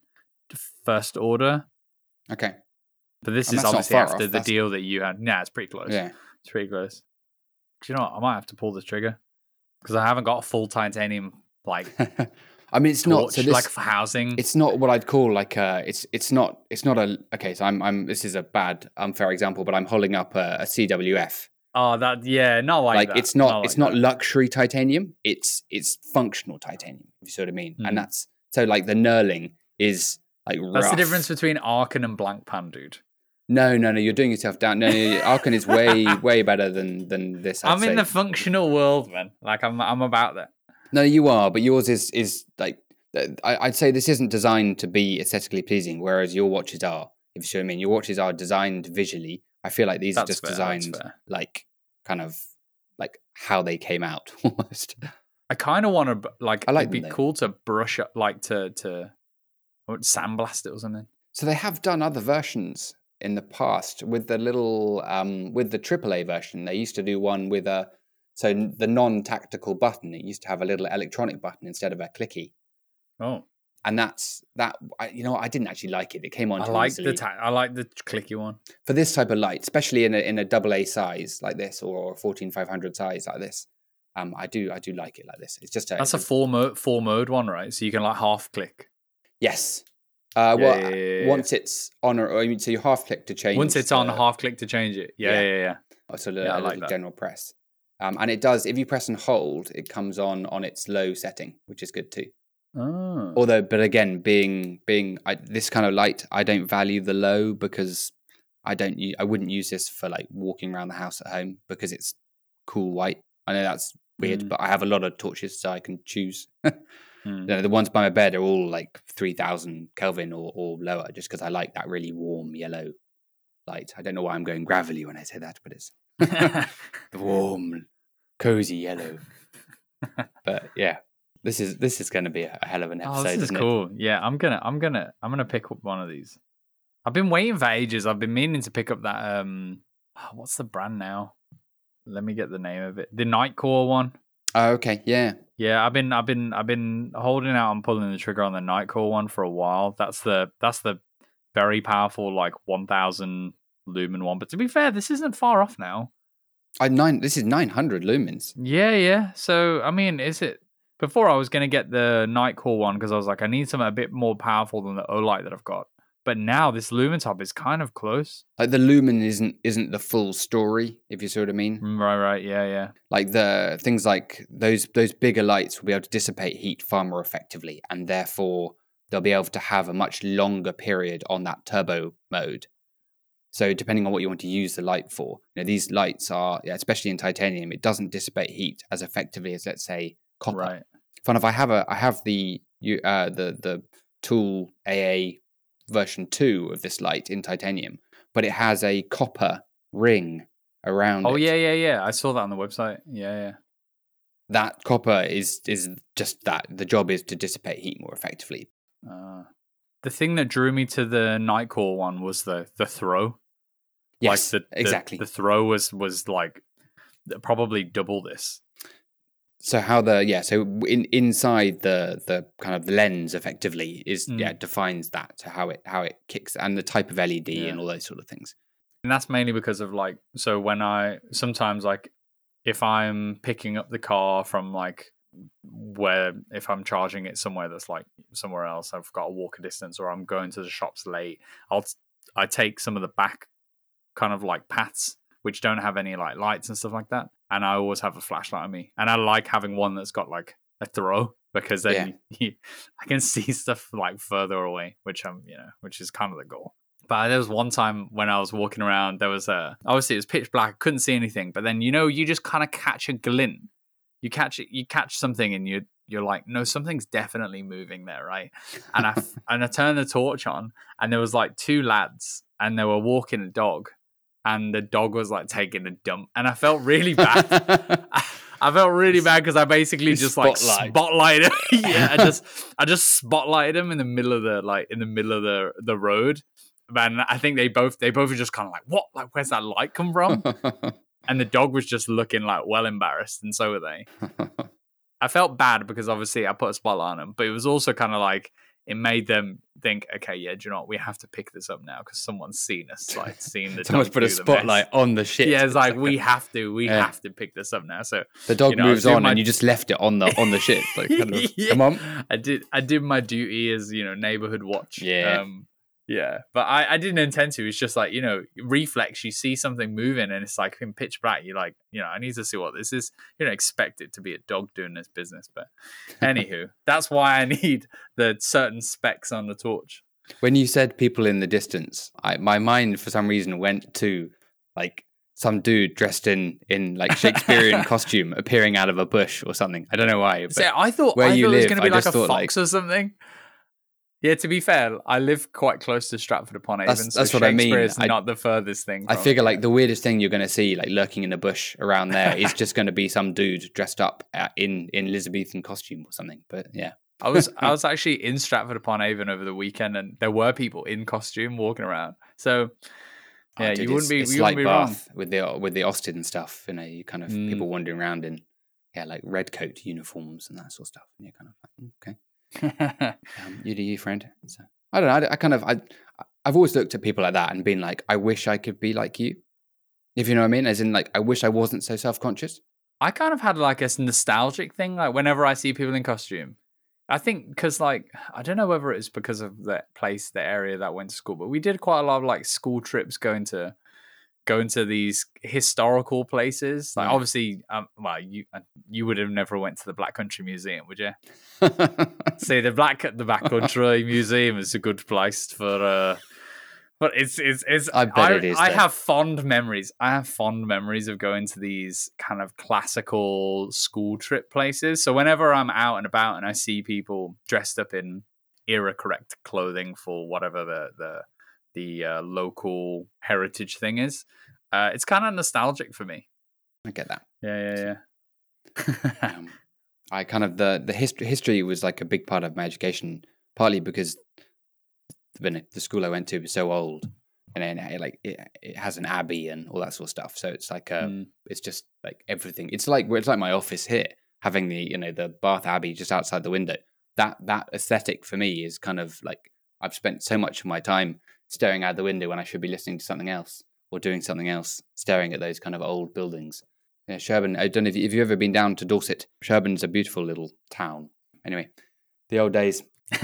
first order. okay, But this And is that's not obviously far after off, the that's- deal that you had. Yeah, it's pretty close. yeah. It's pretty close. Do you know what? I might have to pull the trigger because I haven't got a full titanium like I mean, it's not torch so this, like for housing. it's not what I'd call like a it's it's not it's not a okay so I'm I'm this is a bad unfair example but I'm holding up a, a C W F Oh, that yeah, not like, like that. it's not like it's not that. luxury titanium it's it's functional titanium if you see what I mean Mm. and that's so like the knurling is like That's rough. the difference between Arkan and Blank Pan, dude. no no no you're doing yourself down no, no, no Arkan is way way better than than this I'd I'm in say. the functional world, man. Like I'm I'm about that. No, you are, but yours is is like I, I'd say this isn't designed to be aesthetically pleasing, whereas your watches are. If you see what I mean, your watches are designed visually. I feel like these That's are just fair, that's designed fair. like kind of like how they came out almost. I kind of want to like. I like it'd be them, though. cool to brush up, like to to what, sandblast it or something. So they have done other versions in the past with the little um with the triple A version. They used to do one with a so the non-tactical button. It used to have a little electronic button instead of a clicky. Oh, And that's that. I, you know, I didn't actually like it. It came on I too like easily. the ta- I like the clicky one. For this type of light, especially in a in a double A size like this, or a fourteen five hundred size like this, um, I do I do like it like this. It's just a, That's a it's four mode four mode one, right? So you can like half click. yes. Uh, Yeah, well, yeah, yeah, yeah. once it's on, or I mean, so you half click to change. Once it's on, the- half click to change it. Yeah, Yeah. yeah, yeah. oh, so the, yeah, I a like little that. general press, um, and it does. If you press and hold, it comes on on its low setting, which is good too. Oh. Although, but again, being being I, this kind of light, I don't value the low because I don't. u- I wouldn't use this for like walking around the house at home because it's cool white. I know that's weird. Mm. But I have a lot of torches, so I can choose. Mm. You know, the ones by my bed are all like three thousand Kelvin or, or lower, just because I like that really warm yellow light. I don't know why I'm going gravelly when I say that, but it's the warm, cozy yellow. But yeah, this is this is going to be a hell of an episode. Oh, this is isn't cool. It? Yeah, I'm gonna, I'm gonna, I'm gonna pick up one of these. I've been waiting for ages. I've been meaning to pick up that. Um, what's the brand now? Let me get the name of it. The Nightcore one. Oh, okay, yeah, yeah. I've been, I've been, I've been holding out and pulling the trigger on the Nightcore one for a while. That's the, that's the very powerful like one thousand lumen one. But to be fair, this isn't far off now. I nine. This is nine hundred lumens. Yeah, yeah. So I mean, is it? Before I was gonna get the Nightcore one because I was like, I need something a bit more powerful than the Olight that I've got. But now this lumen top is kind of close. Like the lumen isn't isn't the full story, if you see what I mean. Right, right, yeah, yeah. Like the things like those those bigger lights will be able to dissipate heat far more effectively, and therefore they'll be able to have a much longer period on that turbo mode. So depending on what you want to use the light for, you know, these lights are, yeah, especially in titanium, it doesn't dissipate heat as effectively as, let's say, copper. Right. Fun if I have a I have the uh, the the Tool A A version two of this light in titanium, but it has a copper ring around Oh, it. yeah, yeah, yeah. I saw that on the website. Yeah, yeah. That copper is is just that. The job is to dissipate heat more effectively. Uh, the thing that drew me to the Nightcore one was the the throw. Yes, like the, the, exactly. The throw was was like probably double this. So how the yeah so in inside the the kind of lens effectively is mm. yeah defines that to how it how it kicks and the type of L E D yeah. and all those sort of things. And that's mainly because of like so when I sometimes like if I'm picking up the car from like where if I'm charging it somewhere that's like somewhere else, I've got to walk a distance or I'm going to the shops late, I'll I take some of the back kind of like paths which don't have any like lights and stuff like that, and I always have a flashlight on me, and I like having one that's got like a throw because then yeah. you, you, I can see stuff like further away, which I'm you know which is kind of the goal. But there was one time when I was walking around, there was a obviously it was pitch black, I couldn't see anything, but then you know you just kind of catch a glint, you catch it, you catch something, and you you're like, no, something's definitely moving there, right? And I and I turned the torch on, and there was like two lads, and they were walking a dog. And the dog was like taking a dump, and I felt really bad. I felt really bad because I basically just like spotlighted. yeah, I just I just spotlighted him in the middle of the like in the middle of the the road. And I think they both they both were just kind of like, what? Like, where's that light come from? And the dog was just looking like well embarrassed, and so were they. I felt bad because obviously I put a spotlight on them, but it was also kind of like it made them think, okay, yeah, do you know what? We have to pick this up now because someone's seen us, like, seen the someone's dog put a spotlight on the shit. Yeah, it's like, we have to, we yeah. have to pick this up now. So the dog you know, moves on, my... and you just left it on the on the shit. Like, kind of, yeah. Come on, I did, I did my duty as you know, neighborhood watch. Yeah, um, yeah, but I, I didn't intend to. It's just like you know, reflex. You see something moving, and it's like in pitch black. You're like, you know, I need to see what this is. You don't expect it to be a dog doing this business, but anywho, that's why I need the certain specs on the torch. When you said people in the distance, I, my mind for some reason went to like some dude dressed in in like Shakespearean costume appearing out of a bush or something. I don't know why. But so I thought where I you thought live, it was going to be I like a fox like... or something. Yeah, to be fair, I live quite close to Stratford upon Avon, that's, so that's what I mean. Shakespeare is I, not the furthest thing. I figure like the weirdest thing you're going to see, like lurking in a bush around there, is just going to be some dude dressed up in in Elizabethan costume or something. But yeah. I was I was actually in Stratford upon Avon over the weekend, and there were people in costume walking around. So yeah, oh, dude, you wouldn't be it's you like wouldn't be Bath wrong with the with the Austin stuff. You know, you kind of mm. people wandering around in yeah like red coat uniforms and that sort of stuff. And you're kind of like, okay, um, you do you, friend. So I don't know. I, I kind of I I've always looked at people like that and been like, I wish I could be like you. If you know what I mean, as in like, I wish I wasn't so self-conscious. I kind of had like a nostalgic thing, like whenever I see people in costume. I think because, like, I don't know whether it's because of the place, the area that I went to school, but we did quite a lot of like school trips going to going to these historical places. Like, yeah. obviously, um, well, you you would have never went to the Black Country Museum, would you? See, the Black the Black Country Museum is a good place for uh, But it's it's it's. I bet I it is, I though. have fond memories. I have fond memories of going to these kind of classical school trip places. So whenever I'm out and about and I see people dressed up in era correct clothing for whatever the the the uh, local heritage thing is, uh, it's kind of nostalgic for me. I get that. Yeah, yeah, yeah. Um, I kind of the the history history was like a big part of my education, partly because the, the school I went to was so old, and then it, like it, it has an abbey and all that sort of stuff. So it's like a, Mm. it's just like everything. It's like it's like my office here, having the you know the Bath Abbey just outside the window. That that aesthetic for me is kind of like I've spent so much of my time staring out the window when I should be listening to something else or doing something else, staring at those kind of old buildings. Yeah, Sherburn. I don't know if, you, if you've ever been down to Dorset. Sherburn's a beautiful little town. Anyway, the old days.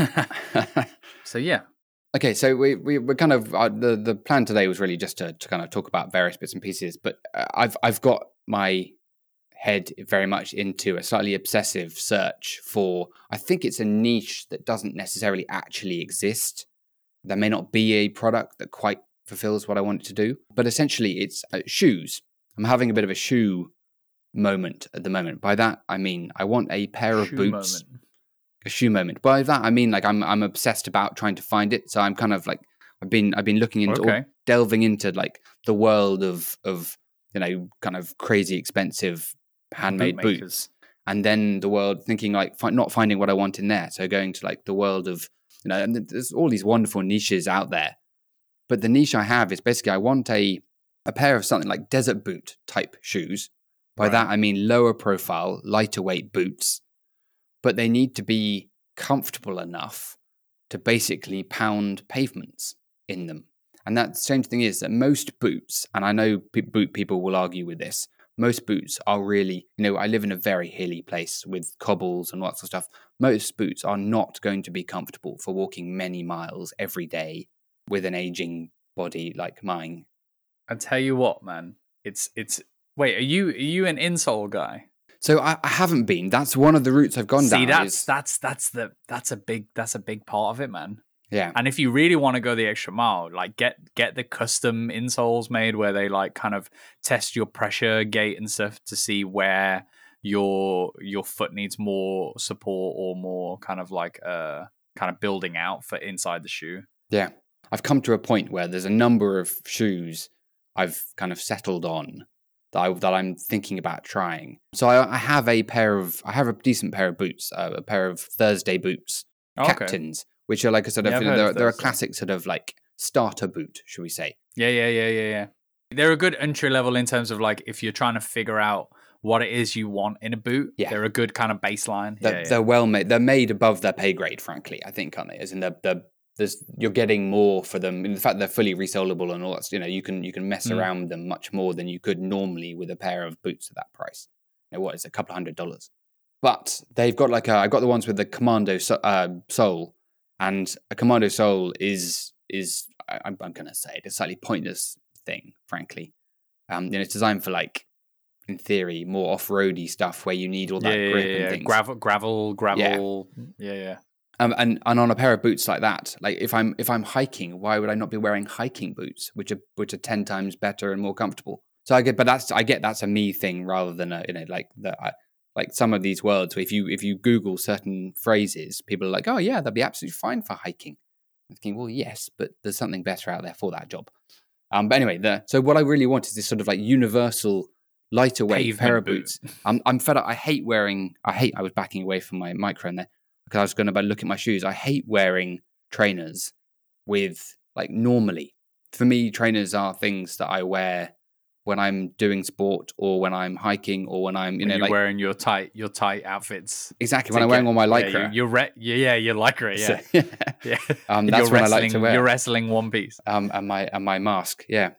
So yeah. Okay, so we we we're kind of uh, the the plan today was really just to, to kind of talk about various bits and pieces, but uh, I've I've got my head very much into a slightly obsessive search for. I think it's a niche that doesn't necessarily actually exist. There may not be a product that quite fulfills what I want it to do, but essentially it's uh, shoes. I'm having a bit of a shoe moment at the moment. By that I mean I want a pair of Shoe boots. moment. A shoe moment. By that I mean like I'm I'm obsessed about trying to find it. So I'm kind of like I've been I've been looking into Okay. or delving into like the world of of you know kind of crazy expensive handmade Bootmakers. boots, and then the world thinking like fi- not finding what I want in there. So going to like the world of you know and there's all these wonderful niches out there, but the niche I have is basically I want a a pair of something like desert boot type shoes. By Right. that I mean lower profile, lighter weight boots, but they need to be comfortable enough to basically pound pavements in them. And that strange thing is that most boots, and I know p- boot people will argue with this, most boots are really, you know, I live in a very hilly place with cobbles and lots of stuff. Most boots are not going to be comfortable for walking many miles every day with an aging body like mine. I tell you what, man. It's it's. Wait, are you are you an insole guy? So I, I haven't been. That's one of the routes I've gone See, down. that's is, that's that's the that's a big that's a big part of it, man. yeah. And if you really want to go the extra mile, like get get the custom insoles made where they like kind of test your pressure gate and stuff to see where your your foot needs more support or more kind of like uh kind of building out for inside the shoe. Yeah. I've come to a point where there's a number of shoes I've kind of settled on that, I, that I'm thinking about trying. So I, I have a pair of, I have a decent pair of boots, uh, a pair of Thursday boots, Oh, okay. Captains, which are like a sort of, Yeah, I've heard they're, of they're a Thursday. classic sort of like starter boot, should we say. Yeah, yeah, yeah, yeah, yeah. They're a good entry level in terms of like if you're trying to figure out what it is you want in a boot. Yeah. They're a good kind of baseline. They're, yeah, yeah. they're well made. They're made above their pay grade, frankly, I think, aren't they? As in they're, they're There's, you're getting more for them. In the fact they're fully resellable and all that, you know, you can you can mess Mm. around them much more than you could normally with a pair of boots at that price. You know, what is it, a couple of hundred dollars? But they've got like a, I've got the ones with the Commando so, uh, sole, and a Commando sole is is I, I'm, I'm going to say it, a slightly pointless thing, frankly. Um, you know, it's designed for like, in theory, more off-roady stuff where you need all that yeah, grip yeah, yeah. and things. Gravel, gravel, gravel. Yeah, yeah. Um, and and on a pair of boots like that, like if I'm if I'm hiking, why would I not be wearing hiking boots, which are which are ten times better and more comfortable? So I get, but that's I get that's a me thing rather than a you know like the I, like some of these words. If you if you Google certain phrases, people are like, oh yeah, that'd be absolutely fine for hiking. I'm thinking, well, yes, but there's something better out there for that job. Um, but anyway, the so what I really want is this sort of like universal lighter weight Pavement pair of boot. boots. I'm I'm fed up. I hate wearing. I hate. I was backing away from my microphone there because I was going to look at my shoes. I hate wearing trainers with like normally. For me, trainers are things that I wear when I'm doing sport or when I'm hiking or when I'm you When know you're like wearing your tight, your tight outfits. exactly to when I'm wearing get- all my yeah, lycra. you, you're re- yeah, yeah, you're lycra. Yeah, So, yeah. yeah. Um, And that's you're when I wrestling, like to wear. You're wrestling one piece. Um, and my and my mask, yeah.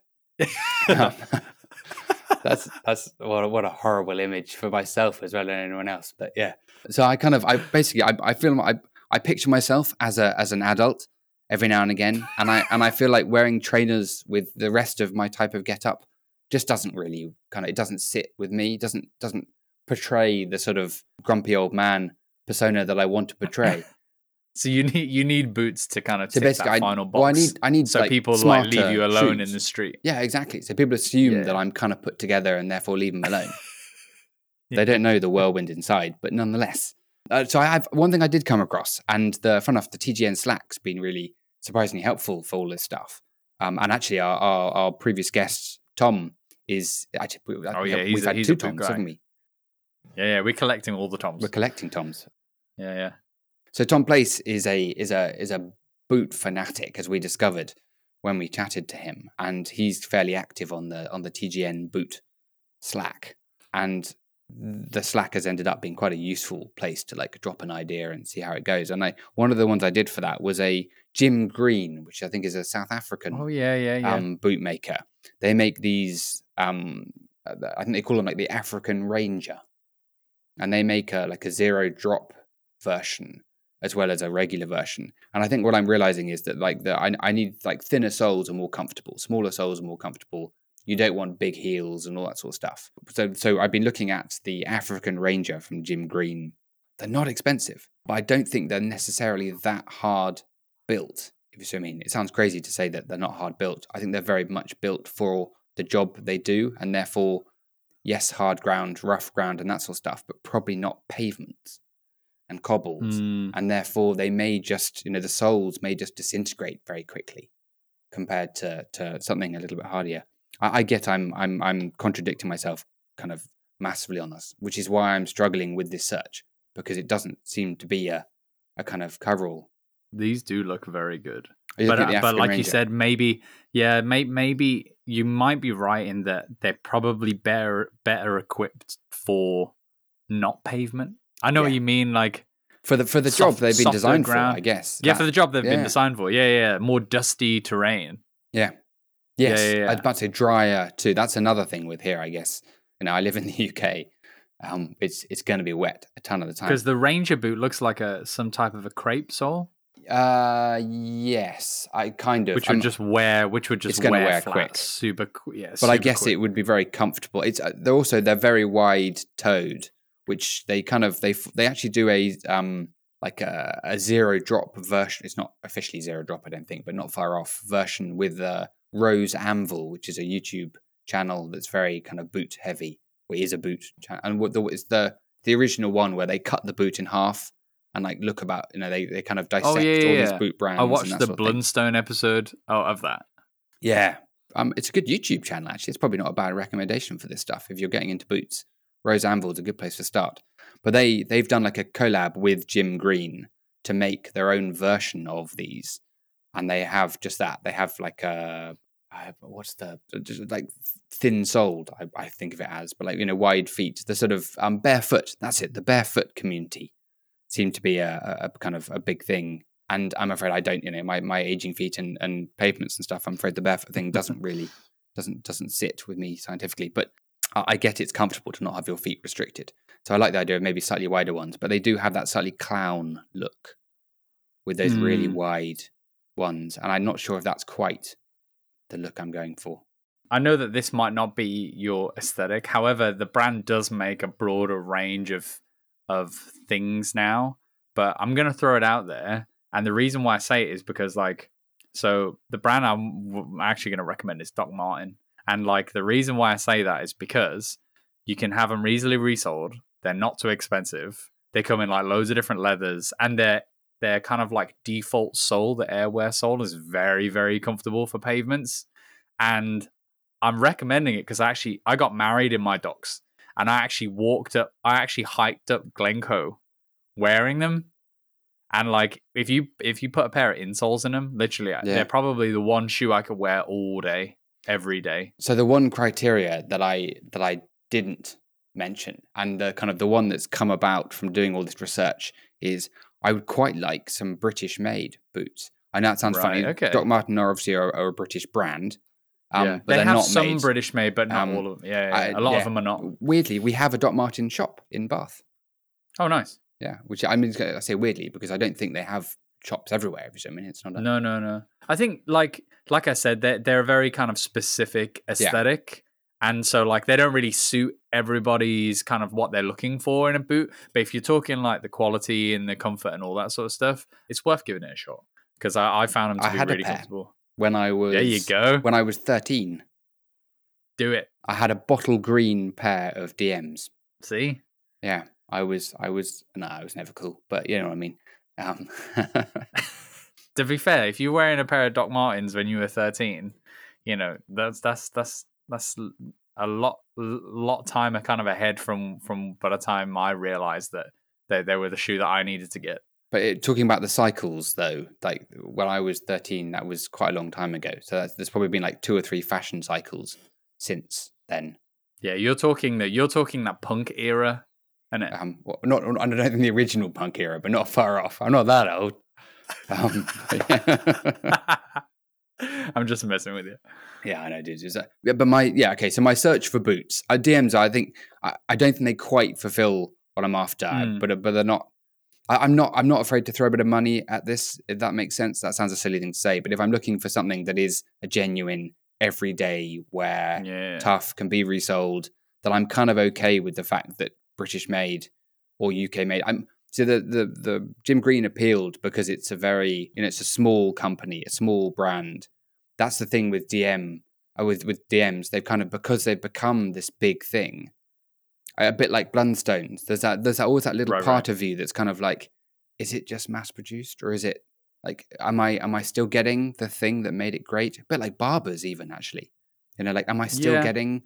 Um, that's that's what a, what a horrible image for myself as well as anyone else. But yeah, so I kind of I basically I, I feel I I picture myself as a as an adult every now and again, and I and I feel like wearing trainers with the rest of my type of get up just doesn't really kind of it doesn't sit with me. Doesn't doesn't portray the sort of grumpy old man persona that I want to portray. So you need you need boots to kind of So tick basically, that I, final box. well, I need I need so like, people like leave smarter you alone shoes. in the street. Yeah, exactly. So people assume Yeah. that I'm kind of put together and therefore leave them alone. They don't know the whirlwind inside, but nonetheless. Uh, so I have one thing I did come across, and the fun enough, the T G N Slack's been really surprisingly helpful for all this stuff. Um, and actually, our, our our previous guest Tom is actually we, Oh we yeah, have, he's we've a, had he's two a boot Toms, guy. haven't we? Yeah, yeah, we're collecting all the Toms. We're collecting Toms. Yeah, yeah. So Tom Place is a is a is a boot fanatic, as we discovered when we chatted to him, and he's fairly active on the on the T G N boot Slack, and the Slack has ended up being quite a useful place to like drop an idea and see how it goes. And I one of the ones I did for that was a Jim Green, which I think is a South African Oh yeah, yeah, yeah. um, boot maker. They make these. Um, I think they call them like the African Ranger, and they make a like a zero drop version as well as a regular version. And I think what I'm realizing is that like the I, I need like thinner soles are more comfortable, smaller soles are more comfortable. You don't want big heels and all that sort of stuff. So so I've been looking at the African Ranger from Jim Green. They're not expensive, but I don't think they're necessarily that hard built, if you see what I mean. It sounds crazy to say that they're not hard built. I think they're very much built for the job they do, and therefore, yes, hard ground, rough ground, and that sort of stuff, but probably not pavements and cobbles. Mm. And therefore, they may just, you know, the soles may just disintegrate very quickly compared to, to something a little bit hardier. I, I get I'm I'm I'm contradicting myself kind of massively on this, which is why I'm struggling with this search, because it doesn't seem to be a, a kind of coverall. These do look very good. Are you But looking at the uh, but African like you Ranger? said, maybe yeah, may, maybe you might be right in that they're probably better better equipped for not pavement. I know Yeah. what you mean, like For the for the soft- job they've been softer designed ground. for, I guess. Yeah, That- for the job they've been yeah. designed for. Yeah, yeah, yeah. More dusty terrain. Yeah. Yes. Yeah, yeah, yeah. I was about to say drier too. That's another thing with here, I guess. You know, I live in the U K. Um, it's it's going to be wet a ton of the time. Because the Ranger boot looks like a some type of a crepe sole, Uh, yes, I kind of. which I'm- would just wear, which would just It's gonna wear, wear flat, quick. super quick. Yeah, but I super guess quick. it would be very comfortable. It's uh, they're also they're very wide toed, which they kind of they f- they actually do a um like a, a zero drop version. It's not officially zero drop, I don't think, but not far off version with uh, Rose Anvil, which is a YouTube channel that's very kind of boot heavy. Well, it is a boot channel, and what the it's the the original one where they cut the boot in half and like look about you know they, they kind of dissect Oh, yeah, yeah, all these yeah. boot brands. I and watched that the sort of thing. Blundstone episode oh, of that. Yeah. Um, it's a good YouTube channel, actually. It's probably not a bad recommendation for this stuff if you're getting into boots. Rose Anvil's a good place to start. But they, they've done like a collab with Jim Green to make their own version of these. And they have just that. They have like a, uh, what's the, just like thin soled, I, I think of it as, but like, you know, wide feet. The sort of um, barefoot, that's it. The barefoot community seem to be a, a, a kind of a big thing. And I'm afraid I don't, you know, my, my aging feet and, and pavements and stuff, I'm afraid the barefoot thing doesn't really, doesn't doesn't sit with me scientifically. But I, I get it's comfortable to not have your feet restricted. So I like the idea of maybe slightly wider ones, but they do have that slightly clown look with those really Mm. wide ones. And I'm not sure if that's quite the look I'm going for. I know that this might not be your aesthetic. However, the brand does make a broader range of of things now. But I'm going to throw it out there. And the reason why I say it is because, like, so the brand I'm actually going to recommend is Doc Martin. And, like, the reason why I say that is because you can have them easily resold. They're not too expensive. They come in, like, loads of different leathers. And they're, they're kind of, like, default sole, the airwear sole, is very, very comfortable for pavements. And I'm recommending it because I actually, I got married in my Docs. And I actually walked up, I actually hiked up Glencoe wearing them. And like, if you if you put a pair of insoles in them, literally, Yeah. they're probably the one shoe I could wear all day, every day. So the one criteria that I that I didn't mention, and the kind of the one that's come about from doing all this research, is I would quite like some British-made boots. I know it sounds Right, funny. okay. Doc Martin are obviously are, are a British brand, um, yeah. but They they're have not some made. British made, but not um, all of them. Yeah, yeah, I- yeah. A lot yeah. of them are not. Weirdly, we have a Doc Martin shop in Bath. Oh, nice. Yeah, which I mean, I say weirdly because I don't think they have shops everywhere. Every so many, it's not. A, No, no, no. I think, like, like I said, they're they're a very kind of specific aesthetic, and so like they don't really suit everybody's kind of what they're looking for in a boot. But if you're talking like the quality and the comfort and all that sort of stuff, it's worth giving it a shot because I, I found them to I be had really a pair comfortable. when I was There you go. when I was thirteen. Do it. I had a bottle green pair of D Ms. See? Yeah, I was I was no, I was never cool, but you know what I mean. Um, to be fair, if you're wearing a pair of Doc Martens when you were thirteen, you know that's that's that's that's a lot lot time kind of ahead from from by the time I realized that they they were the shoe that I needed to get. But it, talking about the cycles, though, like when I was thirteen, that was quite a long time ago. So that's, there's probably been like two or three fashion cycles since then. Yeah, you're talking that you're talking that punk era, and it. Um, well, not I don't think the original punk era, but not far off. I'm not that old. Um, yeah. I'm just messing with you. Yeah, I know, dude. Is that, yeah, but my yeah, okay. So my search for boots, uh, D Ms, I think I, I don't think they quite fulfill what I'm after, Mm. but but they're not. I, I'm not. I'm not afraid to throw a bit of money at this. If that makes sense, that sounds a silly thing to say, but if I'm looking for something that is a genuine everyday wear, Yeah. tough, can be resold, then I'm kind of okay with the fact that British made or U K made. I'm so the the the Jim Green appealed because it's a very you know it's a small company, a small brand. That's the thing with D M, uh, with with D Ms. They've kind of because they've become this big thing, a bit like Blundstones. There's that. There's that, always that little Right, part right. of you that's kind of like, is it just mass produced or is it like, am I am I still getting the thing that made it great? A bit like barbers, even actually. You know, like, am I still Yeah. getting,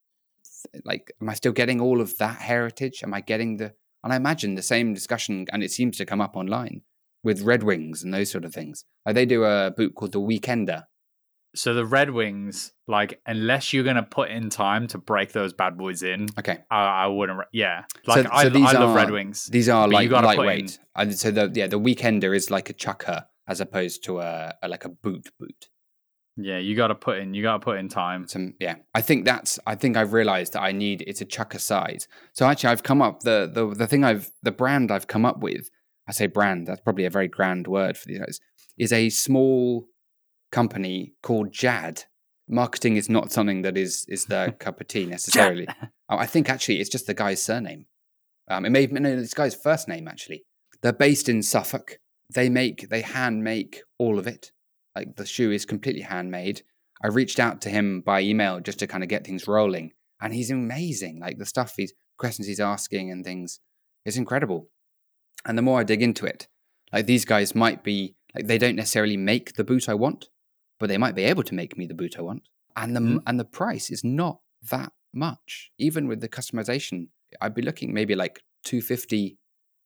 like, am I still getting all of that heritage? Am I getting the? And I imagine the same discussion, and it seems to come up online with Red Wings and those sort of things. Like they do a boot called the Weekender. So the Red Wings, like, unless you're gonna put in time to break those bad boys in, Okay. I, I wouldn't. Re- yeah, like so, I, so these I love are, Red Wings. These are but like you gotta put lightweight. And so the yeah the Weekender is like a chucker as opposed to a, a like a boot boot. Yeah, you got to put in. You got to put in time. So, yeah, I think that's. I think I've realised that I need it's a chucker size. So actually, I've come up the the the thing I've the brand I've come up with. I say brand. That's probably a very grand word for these guys. Is a small company called Jad. Marketing is not something that is is their cup of tea necessarily. Oh, I think actually it's just the guy's surname. Um, it may no, this guy's first name actually. They're based in Suffolk. They make they hand make all of it. Like the shoe is completely handmade. I reached out to him by email just to kind of get things rolling, and he's amazing. Like the stuff he's questions he's asking and things, it's incredible. And the more I dig into it, like these guys might be like they don't necessarily make the boot I want, but they might be able to make me the boot I want. And the Mm. and the price is not that much, even with the customization. I'd be looking maybe like two fifty,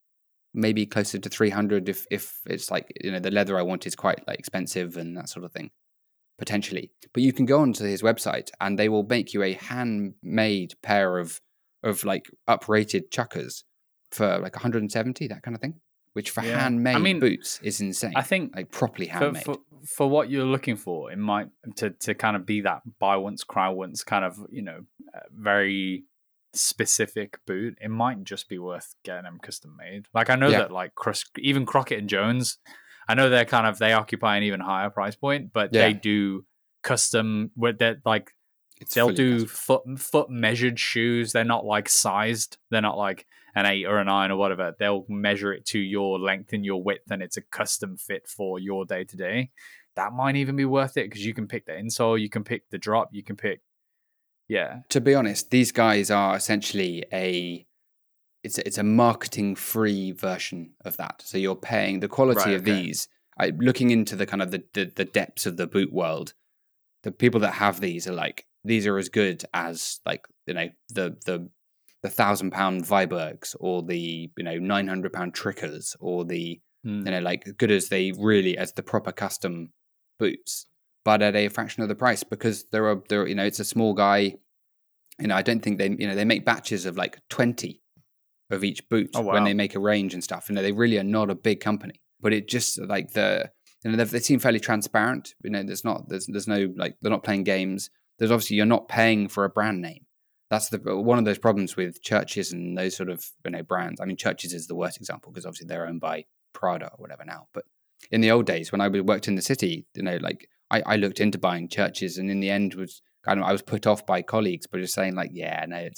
maybe closer to three hundred if if it's like you know the leather I want is quite like expensive and that sort of thing, potentially. But you can go onto his website and they will make you a handmade pair of of like uprated chuckers for like one hundred seventy, that kind of thing. Which for Yeah. handmade I mean, boots is insane. I think like properly for, handmade. for for what you're looking for, it might to to kind of be that buy once cry once kind of you know uh, very specific boot. It might just be worth getting them custom made. Like I know Yeah. that like Chris, even Crockett and Jones, I know they're kind of they occupy an even higher price point, but Yeah. they do custom with that like It's they'll fully do custom. foot foot measured shoes. They're not like sized. They're not like an eight or a nine or whatever. They'll measure it to your length and your width, and it's a custom fit for your day to day. That might even be worth it because you can pick the insole, you can pick the drop, you can pick. Yeah, To be honest, these guys are essentially a it's a, it's a marketing free version of that. So you're paying the quality Right, of okay. these. I, looking into the kind of the, the the depths of the boot world, the people that have these are like these are as good as like you know the the the thousand pound Vibergs or the you know nine hundred pound Trickers or the Mm. you know like good as they really as the proper custom boots, but at a fraction of the price because there are there you know it's a small guy. You know I don't think they you know they make batches of like twenty of each boot Oh, wow. when they make a range and stuff. You know they really are not a big company, but it just like the you know they seem fairly transparent. You know there's not there's there's no like they're not playing games. There's obviously you're not paying for a brand name. That's the one of those problems with Churches and those sort of you know brands. I mean, Churches is the worst example because obviously they're owned by Prada or whatever now. But in the old days when I worked in the city, you know, like I, I looked into buying Churches, and in the end was kind of I was put off by colleagues, but just saying like, yeah, no, it's a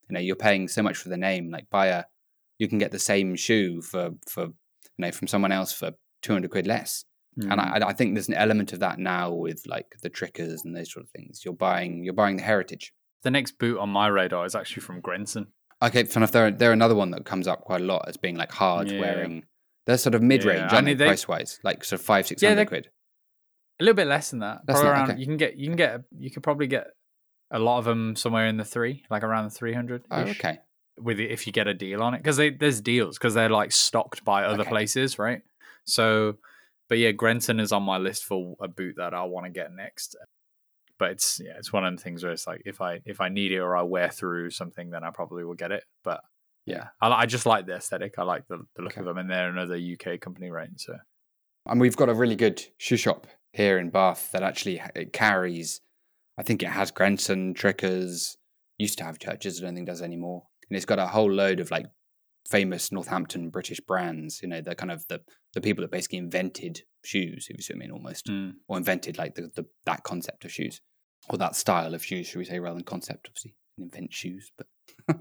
You know, you're paying so much for the name. Like buy a, you can get the same shoe for for you know from someone else for two hundred quid less. Mm. And I, I think there's an element of that now with like the Trickers and those sort of things. You're buying you're buying the heritage. The next boot on my radar is actually from Grenson. Okay, fun enough. They're they're another one that comes up quite a lot as being like hard Yeah. wearing. They're sort of mid range, Yeah, aren't I they, mean, they- price wise? Like sort of five six Yeah, hundred they're- quid. A little bit less than that. That's Probably not- around. okay. You can get. You can get. You could probably get a lot of them somewhere in the three, like around the three hundred. Oh, okay. With it, if you get a deal on it, because there's deals because they're like stocked by other Okay. places, right? So, but yeah, Grenson is on my list for a boot that I want to get next. But it's yeah, it's one of the things where it's like if I if I need it or I wear through something, then I probably will get it. But yeah, I, I just like the aesthetic. I like the, the look Okay. of them, and they're another U K company, right? So And we've got a really good shoe shop here in Bath that actually ha- it carries. I think it has Grenson, Trickers. Used to have Churches. I don't think it does anymore. And it's got a whole load of like famous Northampton British brands. You know, the kind of the the people that basically invented shoes, if you see what I mean, almost, mm. or invented like the, the that concept of shoes or that style of shoes, should we say, rather than concept. Obviously, invent shoes, but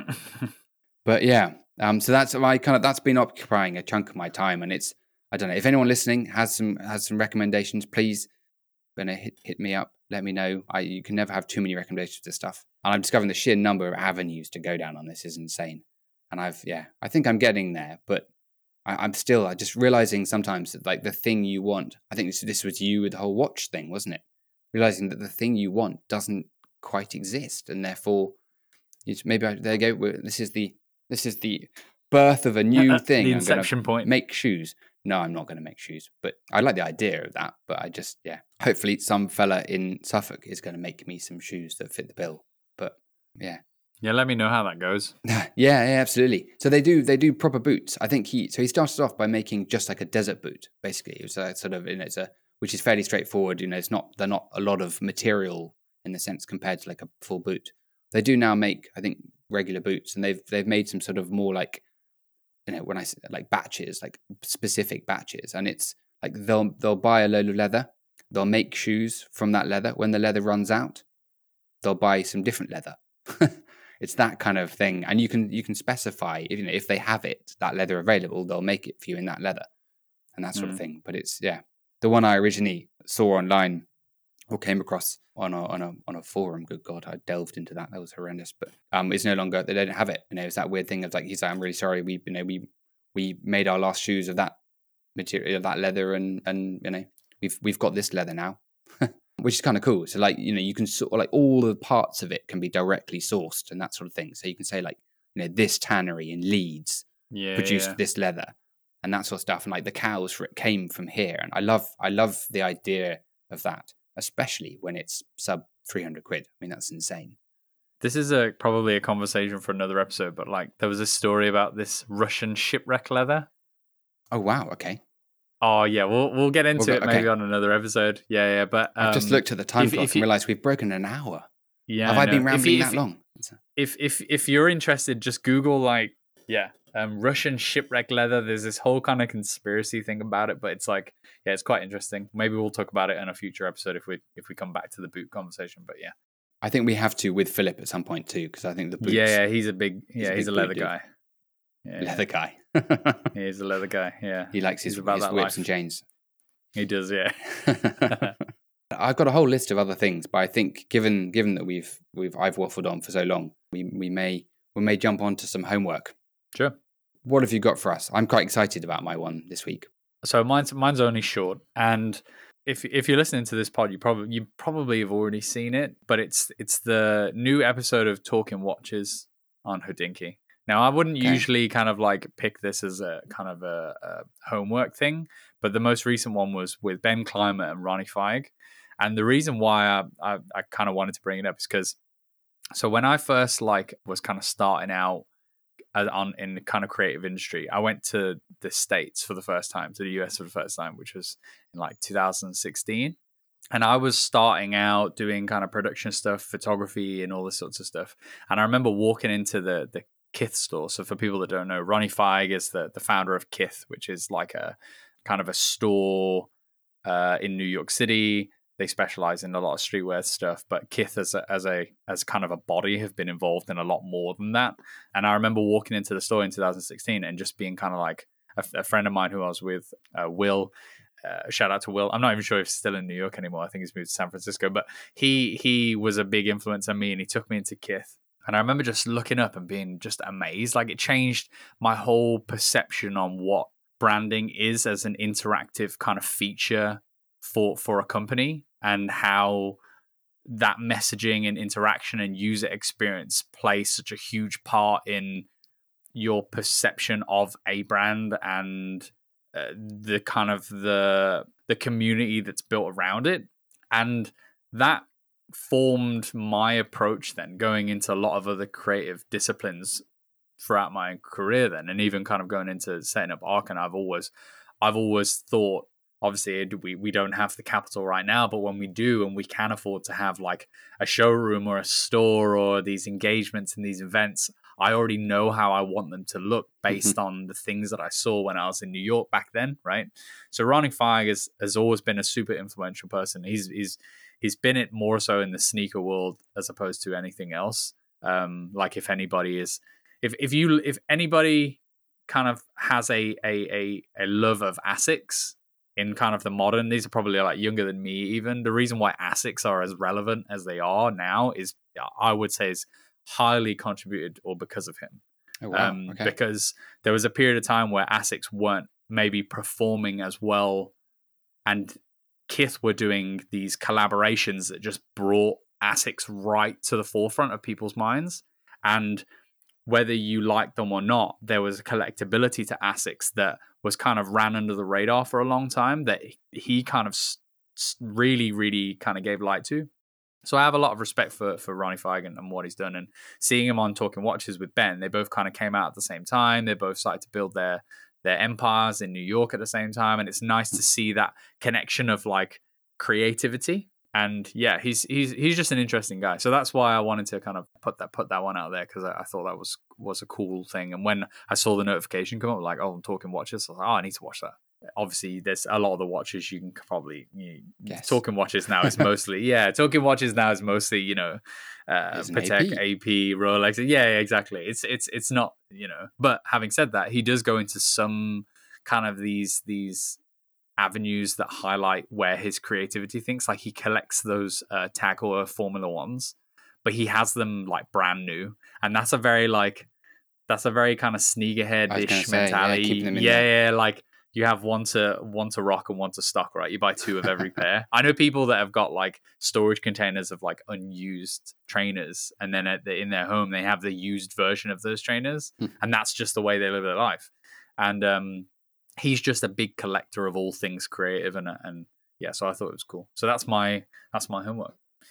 but yeah. Um, so that's my kind of that's been occupying a chunk of my time, and it's I don't know if anyone listening has some has some recommendations, please. Gonna hit hit me up. Let me know. I you can never have too many recommendations to stuff, and I'm discovering the sheer number of avenues to go down on this is insane. And I've yeah, I think I'm getting there, but I, I'm still I just realizing sometimes that like the thing you want. I think this this was you with the whole watch thing, wasn't it? Realizing that the thing you want doesn't quite exist, and therefore, you just, maybe I, there you go. we're- This is the this is the birth of a new thing. the I'm gonna inception point. Make shoes. No, I'm not going to make shoes, but I like the idea of that. But I just, yeah, hopefully some fella in Suffolk is going to make me some shoes that fit the bill. But yeah, Yeah, let me know how that goes. yeah, yeah, absolutely. So they do, they do proper boots. I think he, so he started off by making just like a desert boot. Basically, it was a sort of, you know, it's a, which is fairly straightforward. You know, it's not, they're not a lot of material in the sense compared to like a full boot. They do now make, I think, regular boots, and they've they've made some sort of more like, you know, when I say like batches, like specific batches, and it's like they'll they'll buy a load of leather, they'll make shoes from that leather. When the leather runs out, they'll buy some different leather. It's that kind of thing, and you can you can specify if you know if they have it that leather available, they'll make it for you in that leather, and that sort of Mm. thing. But it's yeah, the one I originally saw online or came across on a on a on a forum. Good God, I delved into that. That was horrendous. But um, it's no longer. They don't have it. You know, it's that weird thing of like he's like, I'm really sorry. We you know we we made our last shoes of that material, of that leather, and and you know we've we've got this leather now, which is kind of cool. So like you know you can sort of like all the parts of it can be directly sourced and that sort of thing. So you can say like you know this tannery in Leeds Yeah, produced yeah. this leather and that sort of stuff, and like the cows for it came from here. And I love I love the idea of that, especially when it's sub three hundred quid. I mean, that's insane. This is a probably a conversation for another episode, but like there was a story about this Russian shipwreck leather. Oh wow, okay. Oh yeah, we'll we'll get into We'll it go- maybe okay. on another episode. Yeah, yeah. But um, I've just looked at the time if- clock if and you- realised we've broken an hour. Yeah, Have I, know. been If rambling you- that if, long? If if if you're interested, just Google like yeah, um, Russian shipwreck leather. There's this whole kind of conspiracy thing about it, but it's like yeah, it's quite interesting. Maybe we'll talk about it in a future episode if we if we come back to the boot conversation. But yeah, I think we have to with Philip at some point too, because I think the boots, yeah, yeah, he's a big He's yeah, a he's a, big boot leather dude. guy. Yeah, leather guy. yeah, he's a leather guy. Yeah, He likes He's his, about his that whips life. and chains. he does. Yeah. I've got a whole list of other things, but I think given given that we've we've I've waffled on for so long, we we may we may jump on to some homework. Sure. What have you got for us? I'm quite excited about my one this week. So mine's mine's only short, and if if you're listening to this pod, you probably you probably have already seen it, but it's it's the new episode of Talking Watches on Hodinkee. Now, I wouldn't Okay. usually kind of like pick this as a kind of a, a homework thing, but the most recent one was with Ben Clymer and Ronnie Feig, and the reason why I I, I kind of wanted to bring it up is because so when I first like was kind of starting out as on in the kind of creative industry, I went to the States for the first time, to the U S for the first time, which was in like two thousand sixteen. And I was starting out doing kind of production stuff, photography and all this sorts of stuff. And I remember walking into the the Kith store. So for people that don't know, Ronnie Feig is the, the founder of Kith, which is like a kind of a store uh, in New York City they specialize in a lot of streetwear stuff, but Kith as a, as a as kind of a body have been involved in a lot more than that. And I remember walking into the store in two thousand sixteen and just being kind of like a, a friend of mine who I was with, uh, Will. Uh, shout out to Will. I'm not even sure if he's still in New York anymore. I think he's moved to San Francisco, but he he was a big influence on me, and he took me into Kith. And I remember just looking up and being just amazed. Like, it changed my whole perception on what branding is as an interactive kind of feature for for a company, and how that messaging and interaction and user experience plays such a huge part in your perception of a brand and uh, the kind of the the community that's built around it. And that formed my approach then going into a lot of other creative disciplines throughout my career then, and even kind of going into setting up Archon. I've always I've always thought, obviously we, we don't have the capital right now, but when we do and we can afford to have like a showroom or a store or these engagements and these events, I already know how I want them to look based mm-hmm. on the things that I saw when I was in New York back then, right? So Ronnie Fieg has, has always been a super influential person. He's he's he's been it more so in the sneaker world as opposed to anything else. Um, like if anybody is, if if you if anybody kind of has a a a, a love of ASICs in kind of the modern, these are probably like younger than me even. The reason why ASICs are as relevant as they are now is, I would say, is highly contributed or because of him. Oh, wow. Um, okay. Because there was a period of time where ASICs weren't maybe performing as well, and Kith were doing these collaborations that just brought ASICs right to the forefront of people's minds. And whether you liked them or not, there was a collectability to ASICs that was kind of ran under the radar for a long time that he kind of really, really kind of gave light to. So I have a lot of respect for, for Ronnie Fieg and, and what he's done. And seeing him on Talking Watches with Ben, they both kind of came out at the same time. They both started to build their their empires in New York at the same time. And it's nice to see that connection of like creativity. And yeah, he's he's he's just an interesting guy. So that's why I wanted to kind of put that put that one out there, because I, I thought that was was a cool thing. And when I saw the notification come up, like, oh, I'm Talking Watches, I was like, oh, I need to watch that. Obviously, there's a lot of the watches you can probably you, yes. Talking Watches now is mostly yeah. Talking Watches now is mostly you know, uh, Patek, A P, Rolex. Yeah, yeah, exactly. It's it's it's not you know. But having said that, he does go into some kind of these these. avenues that highlight where his creativity thinks. Like he collects those uh, Tag Heuer Formula Ones, but he has them like brand new, and that's a very like that's a very kind of sneakerhead-ish mentality. Yeah, yeah, yeah, like you have one to one to rock and one to stock, right? You buy two of every pair. I know people that have got like storage containers of like unused trainers, and then at the, in their home they have the used version of those trainers, and that's just the way they live their life. And um he's just a big collector of all things creative, and and yeah, so I thought it was cool. So that's my that's my homework.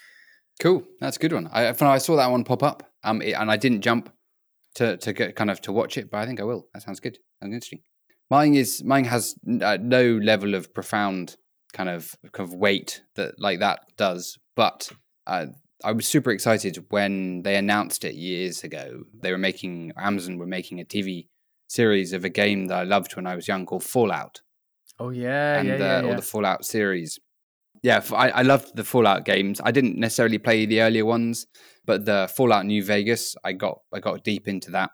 Cool, that's a good one. I I saw that one pop up, um, and I didn't jump to to get kind of to watch it, but I think I will. That sounds good. Sounds interesting. Mine is mine has uh, no level of profound kind of kind of weight that like that does, but uh, I was super excited when they announced it years ago. They were making Amazon were making a T V series of a game that I loved when I was young called Fallout. Oh yeah, and yeah, uh, yeah, yeah. all the Fallout series. Yeah, I, I loved the Fallout games. I didn't necessarily play the earlier ones, but the Fallout New Vegas, I got I got deep into that.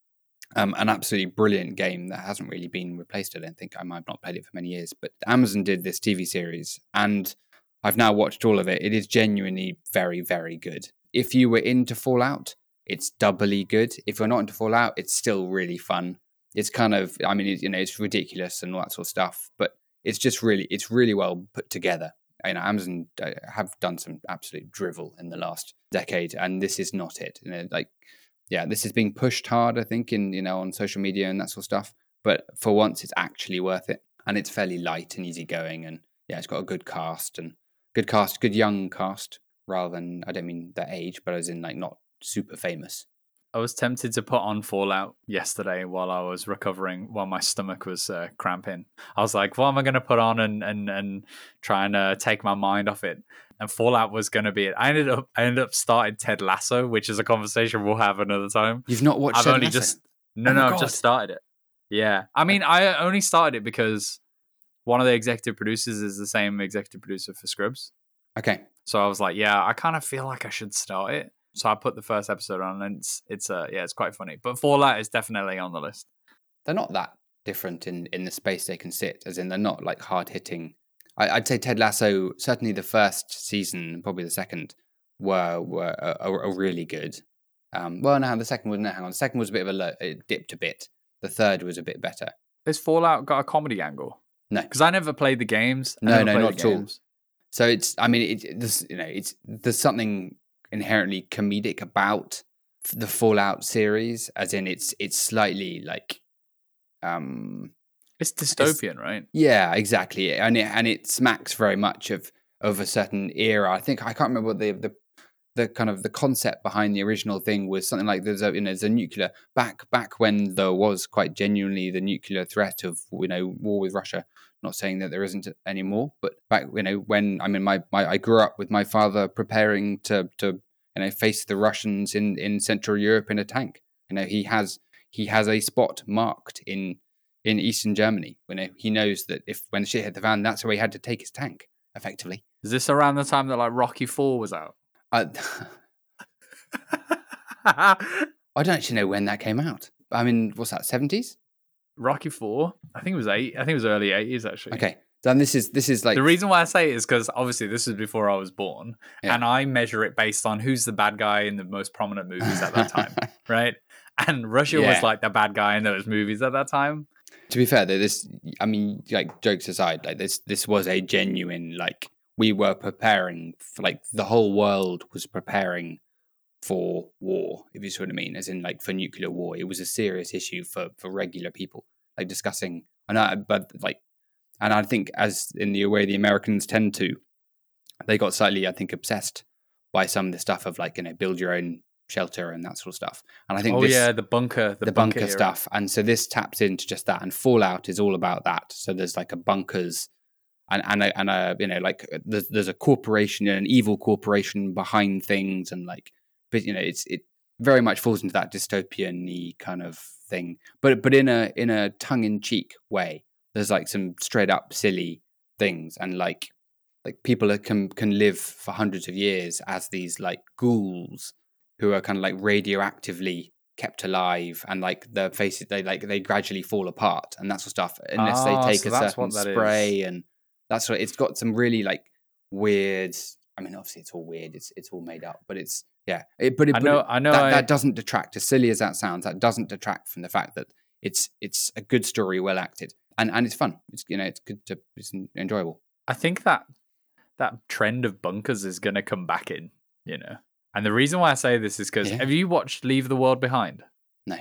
Um, an absolutely brilliant game that hasn't really been replaced. I don't think. I might have not played it for many years, but Amazon did this T V series, and I've now watched all of it. It is genuinely very, very good. If you were into Fallout, it's doubly good. If you're not into Fallout, it's still really fun. It's kind of, I mean, it, you know, it's ridiculous and all that sort of stuff, but it's just really, it's really well put together. You know, Amazon have done some absolute drivel in the last decade, and this is not it. You know, like, yeah, this is being pushed hard, I think, in you know on social media and that sort of stuff. But for once, it's actually worth it, and it's fairly light and easygoing, and yeah, it's got a good cast and good cast, good young cast, rather than I don't mean their age, but as in like not super famous. I was tempted to put on Fallout yesterday while I was recovering, while my stomach was uh, cramping. I was like, what am I going to put on and and and try and uh, take my mind off it? And Fallout was going to be it. I ended up I ended up starting Ted Lasso, which is a conversation we'll have another time. You've not watched I've Ted only Lasso? just no oh no my I've God. just started it. Yeah, I mean I only started it because one of the executive producers is the same executive producer for Scrubs. Okay. So I was like, yeah, I kind of feel like I should start it. So I put the first episode on, and it's it's uh yeah, it's quite funny. But Fallout is definitely on the list. They're not that different in, in the space they can sit, as in they're not like hard hitting. I'd say Ted Lasso, certainly the first season, probably the second, were were are, are really good. Um, well, no, the second was no, hang on. The second was a bit of a low, it dipped a bit. The third was a bit better. Has Fallout got a comedy angle? No, because I never played the games. I no, never no, played not the at all. games. So it's, I mean, it, this, you know, it's there's something inherently comedic about the Fallout series, as in it's it's slightly like, um, It's dystopian, right? yeah, exactly, and it and it smacks very much of of a certain era. I think I can't remember what the the the kind of the concept behind the original thing was something like there's a you know there's a nuclear back back when there was quite genuinely the nuclear threat of you know war with Russia. Not saying that there isn't anymore, but back you know when I mean my, my I grew up with my father preparing to to you know face the Russians in in Central Europe in a tank. You know he has he has a spot marked in in Eastern Germany. You know he knows that if when shit hit the fan, that's where he had to take his tank effectively. Is this around the time that like Rocky Four was out? Uh, I don't actually know when that came out. I mean, what's that? Seventies? Rocky Four? I think it was eight. I think it was early eighties actually. Okay, then this is this is like the reason why I say it is because obviously this is before I was born, Yeah. and I measure it based on who's the bad guy in the most prominent movies at that time, right? And Russia Yeah. was like the bad guy in those movies at that time. To be fair, though, this I mean, like jokes aside, like this this was a genuine like we were preparing for like the whole world was preparing for war, if you see what I mean, as in like for nuclear war. It was a serious issue for for regular people, like discussing. And I, but like, and I think as in the way the Americans tend to, they got slightly, I think, obsessed by some of the stuff of like you know build your own shelter and that sort of stuff. And I think Oh this, yeah, the bunker, the, the bunker, bunker era. stuff. And so this taps into just that. And Fallout is all about that. So there's like a bunkers and and a, and a you know like there's, there's a corporation, an evil corporation behind things, and like but you know it's it very much falls into that dystopian-y kind of thing, but but in a in a tongue-in-cheek way. There's like some straight up silly things, and like like people that can can live for hundreds of years as these like ghouls who are kind of like radioactively kept alive, and like their faces they like they gradually fall apart and that sort of stuff unless Ah, they take so a that's certain what that spray is. and that's what it's got some really like weird. I mean, obviously it's all weird. It's it's all made up, but it's yeah. It, but it, I but know, it, I know. that, I, that doesn't detract. As silly as that sounds, that doesn't detract from the fact that it's it's a good story, well acted, and and it's fun. It's you know it's good to it's enjoyable. I think that that trend of bunkers is going to come back in, you know. And the reason why I say this is because Yeah. have you watched Leave the World Behind? No.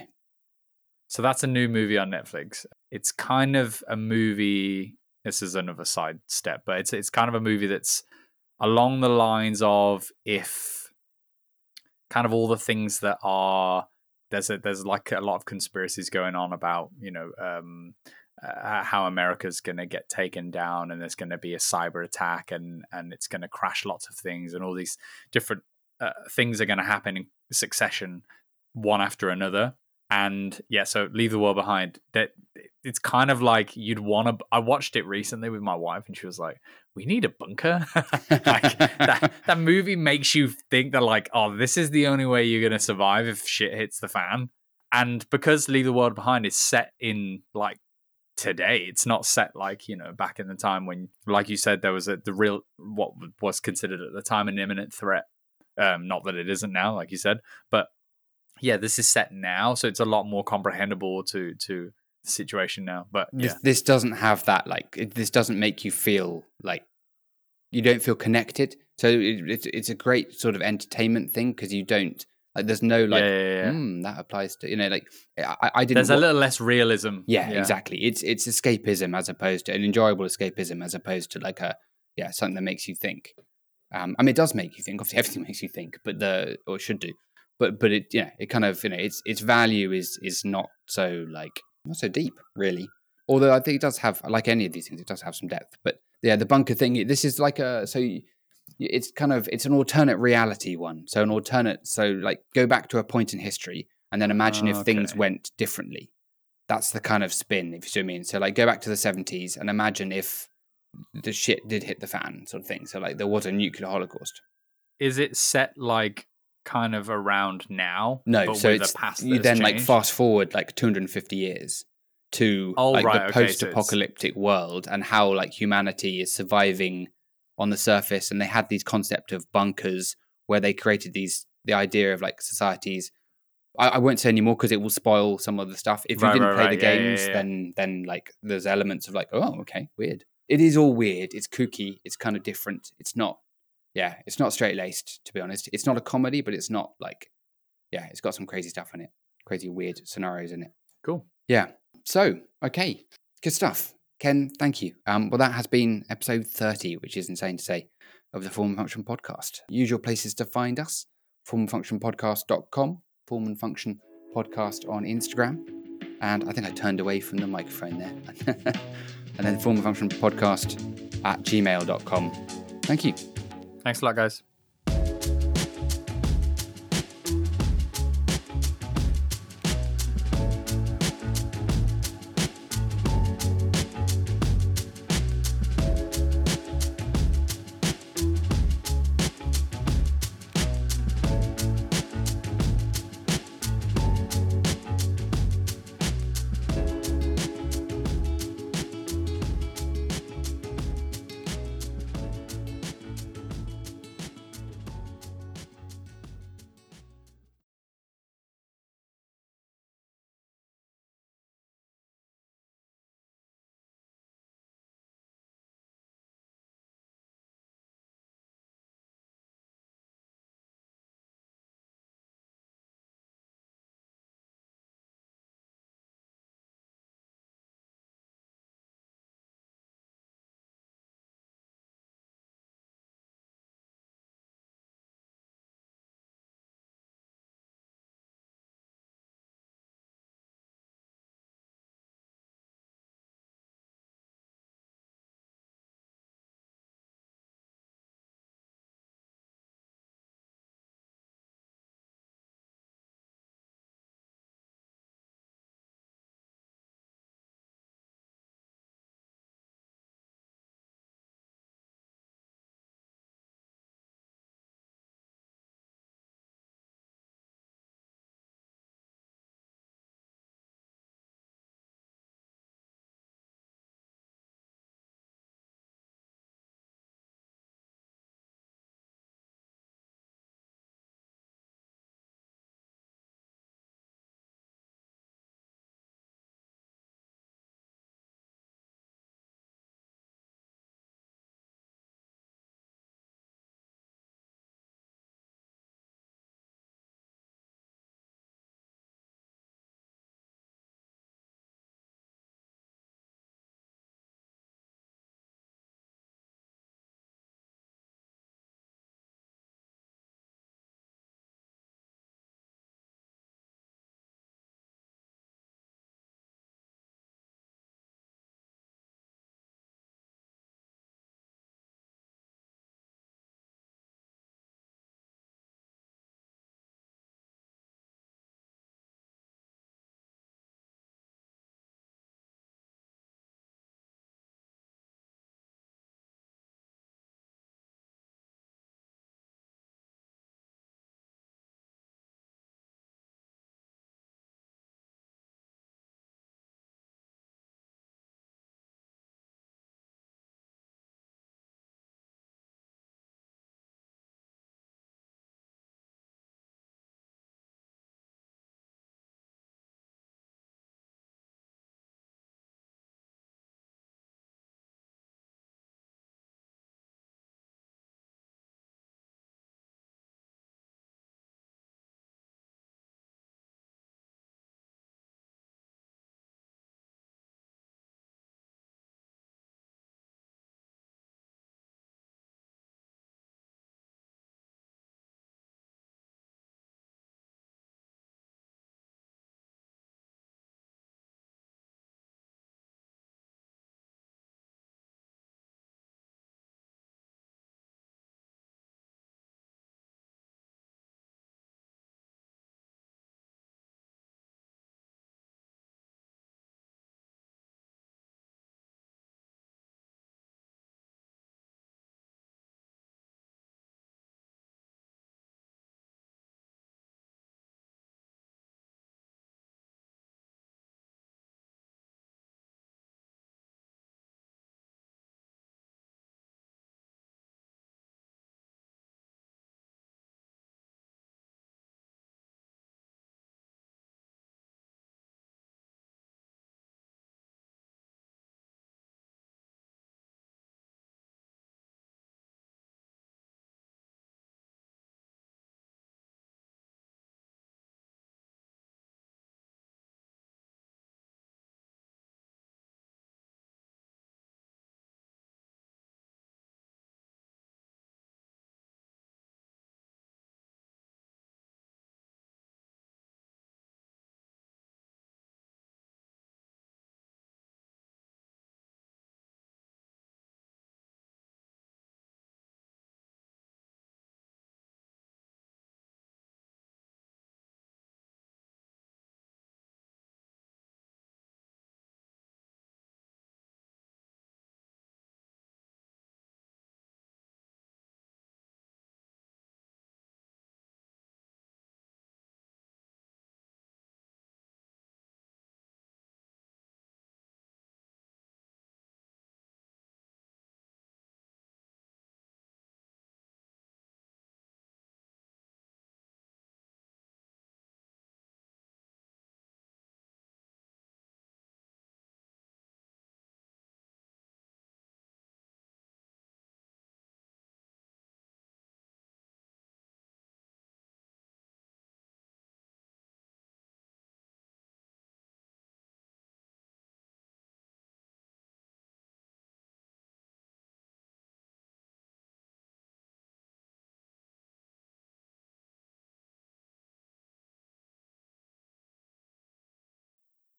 So that's a new movie on Netflix. It's kind of a movie. This is another side step, but it's it's kind of a movie that's along the lines of if kind of all the things that are there's a, there's like a lot of conspiracies going on about you know um, uh, how America's going to get taken down, and there's going to be a cyber attack, and and it's going to crash lots of things, and all these different uh, things are going to happen in succession, one after another. And yeah, so Leave the World Behind. That it's kind of like you'd want to. I watched it recently with my wife, and she was like, "We need a bunker." Like that, that movie makes you think that, like, oh, this is the only way you're gonna survive if shit hits the fan. And because Leave the World Behind is set in like today, it's not set like you know back in the time when, like you said, there was a the real what was considered at the time an imminent threat. Um, not that it isn't now, like you said, but yeah, this is set now, so it's a lot more comprehensible to to the situation now. But yeah, This, this doesn't have that like it, this doesn't make you feel like you don't feel connected. So it, it's it's a great sort of entertainment thing because you don't like there's no like yeah, yeah, yeah. mm, that applies to you know like I, I didn't. There's wa- a little less realism. yeah, yeah, exactly. It's it's escapism as opposed to an enjoyable escapism as opposed to like a yeah something that makes you think. Um, I mean, it does make you think. Obviously, everything makes you think, but the or it should do. But but it yeah it kind of you know its its value is is not so like not so deep really. Although I think it does have like any of these things, it does have some depth. But yeah, the bunker thing. This is like a so y- it's kind of it's an alternate reality one. So an alternate. So like go back to a point in history and then imagine if things Okay. went differently. That's the kind of spin, if you see what I mean. So like go back to the seventies and imagine if the shit did hit the fan, sort of thing. So like there was a nuclear holocaust. Is it set like kind of around now? No, but so with it's a past you that's then like changed? fast forward like two hundred fifty years to Oh, like right, the okay, so it's- post-apocalyptic world and how like humanity is surviving on the surface. And they had these concept of bunkers where they created these the idea of like societies. I, I won't say anymore because it will spoil some of the stuff. If you Right, didn't right, play right. the Yeah, yeah, games, yeah. then then like there's elements of like, oh, okay, weird. It is all weird. It's kooky. It's kind of different. It's not, yeah, it's not straight laced, to be honest. It's not a comedy, but it's not like, yeah, it's got some crazy stuff in it, crazy weird scenarios in it. Cool. Yeah. So, okay, good stuff. Ken, thank you. Um, well, that has been episode thirty, which is insane to say, of the Form and Function podcast. Usual places to find us, form and function podcast dot com, Form and Function Podcast on Instagram. And I think I turned away from the microphone there. And then Form and Function Podcast at gmail dot com. Thank you. Thanks a lot, guys.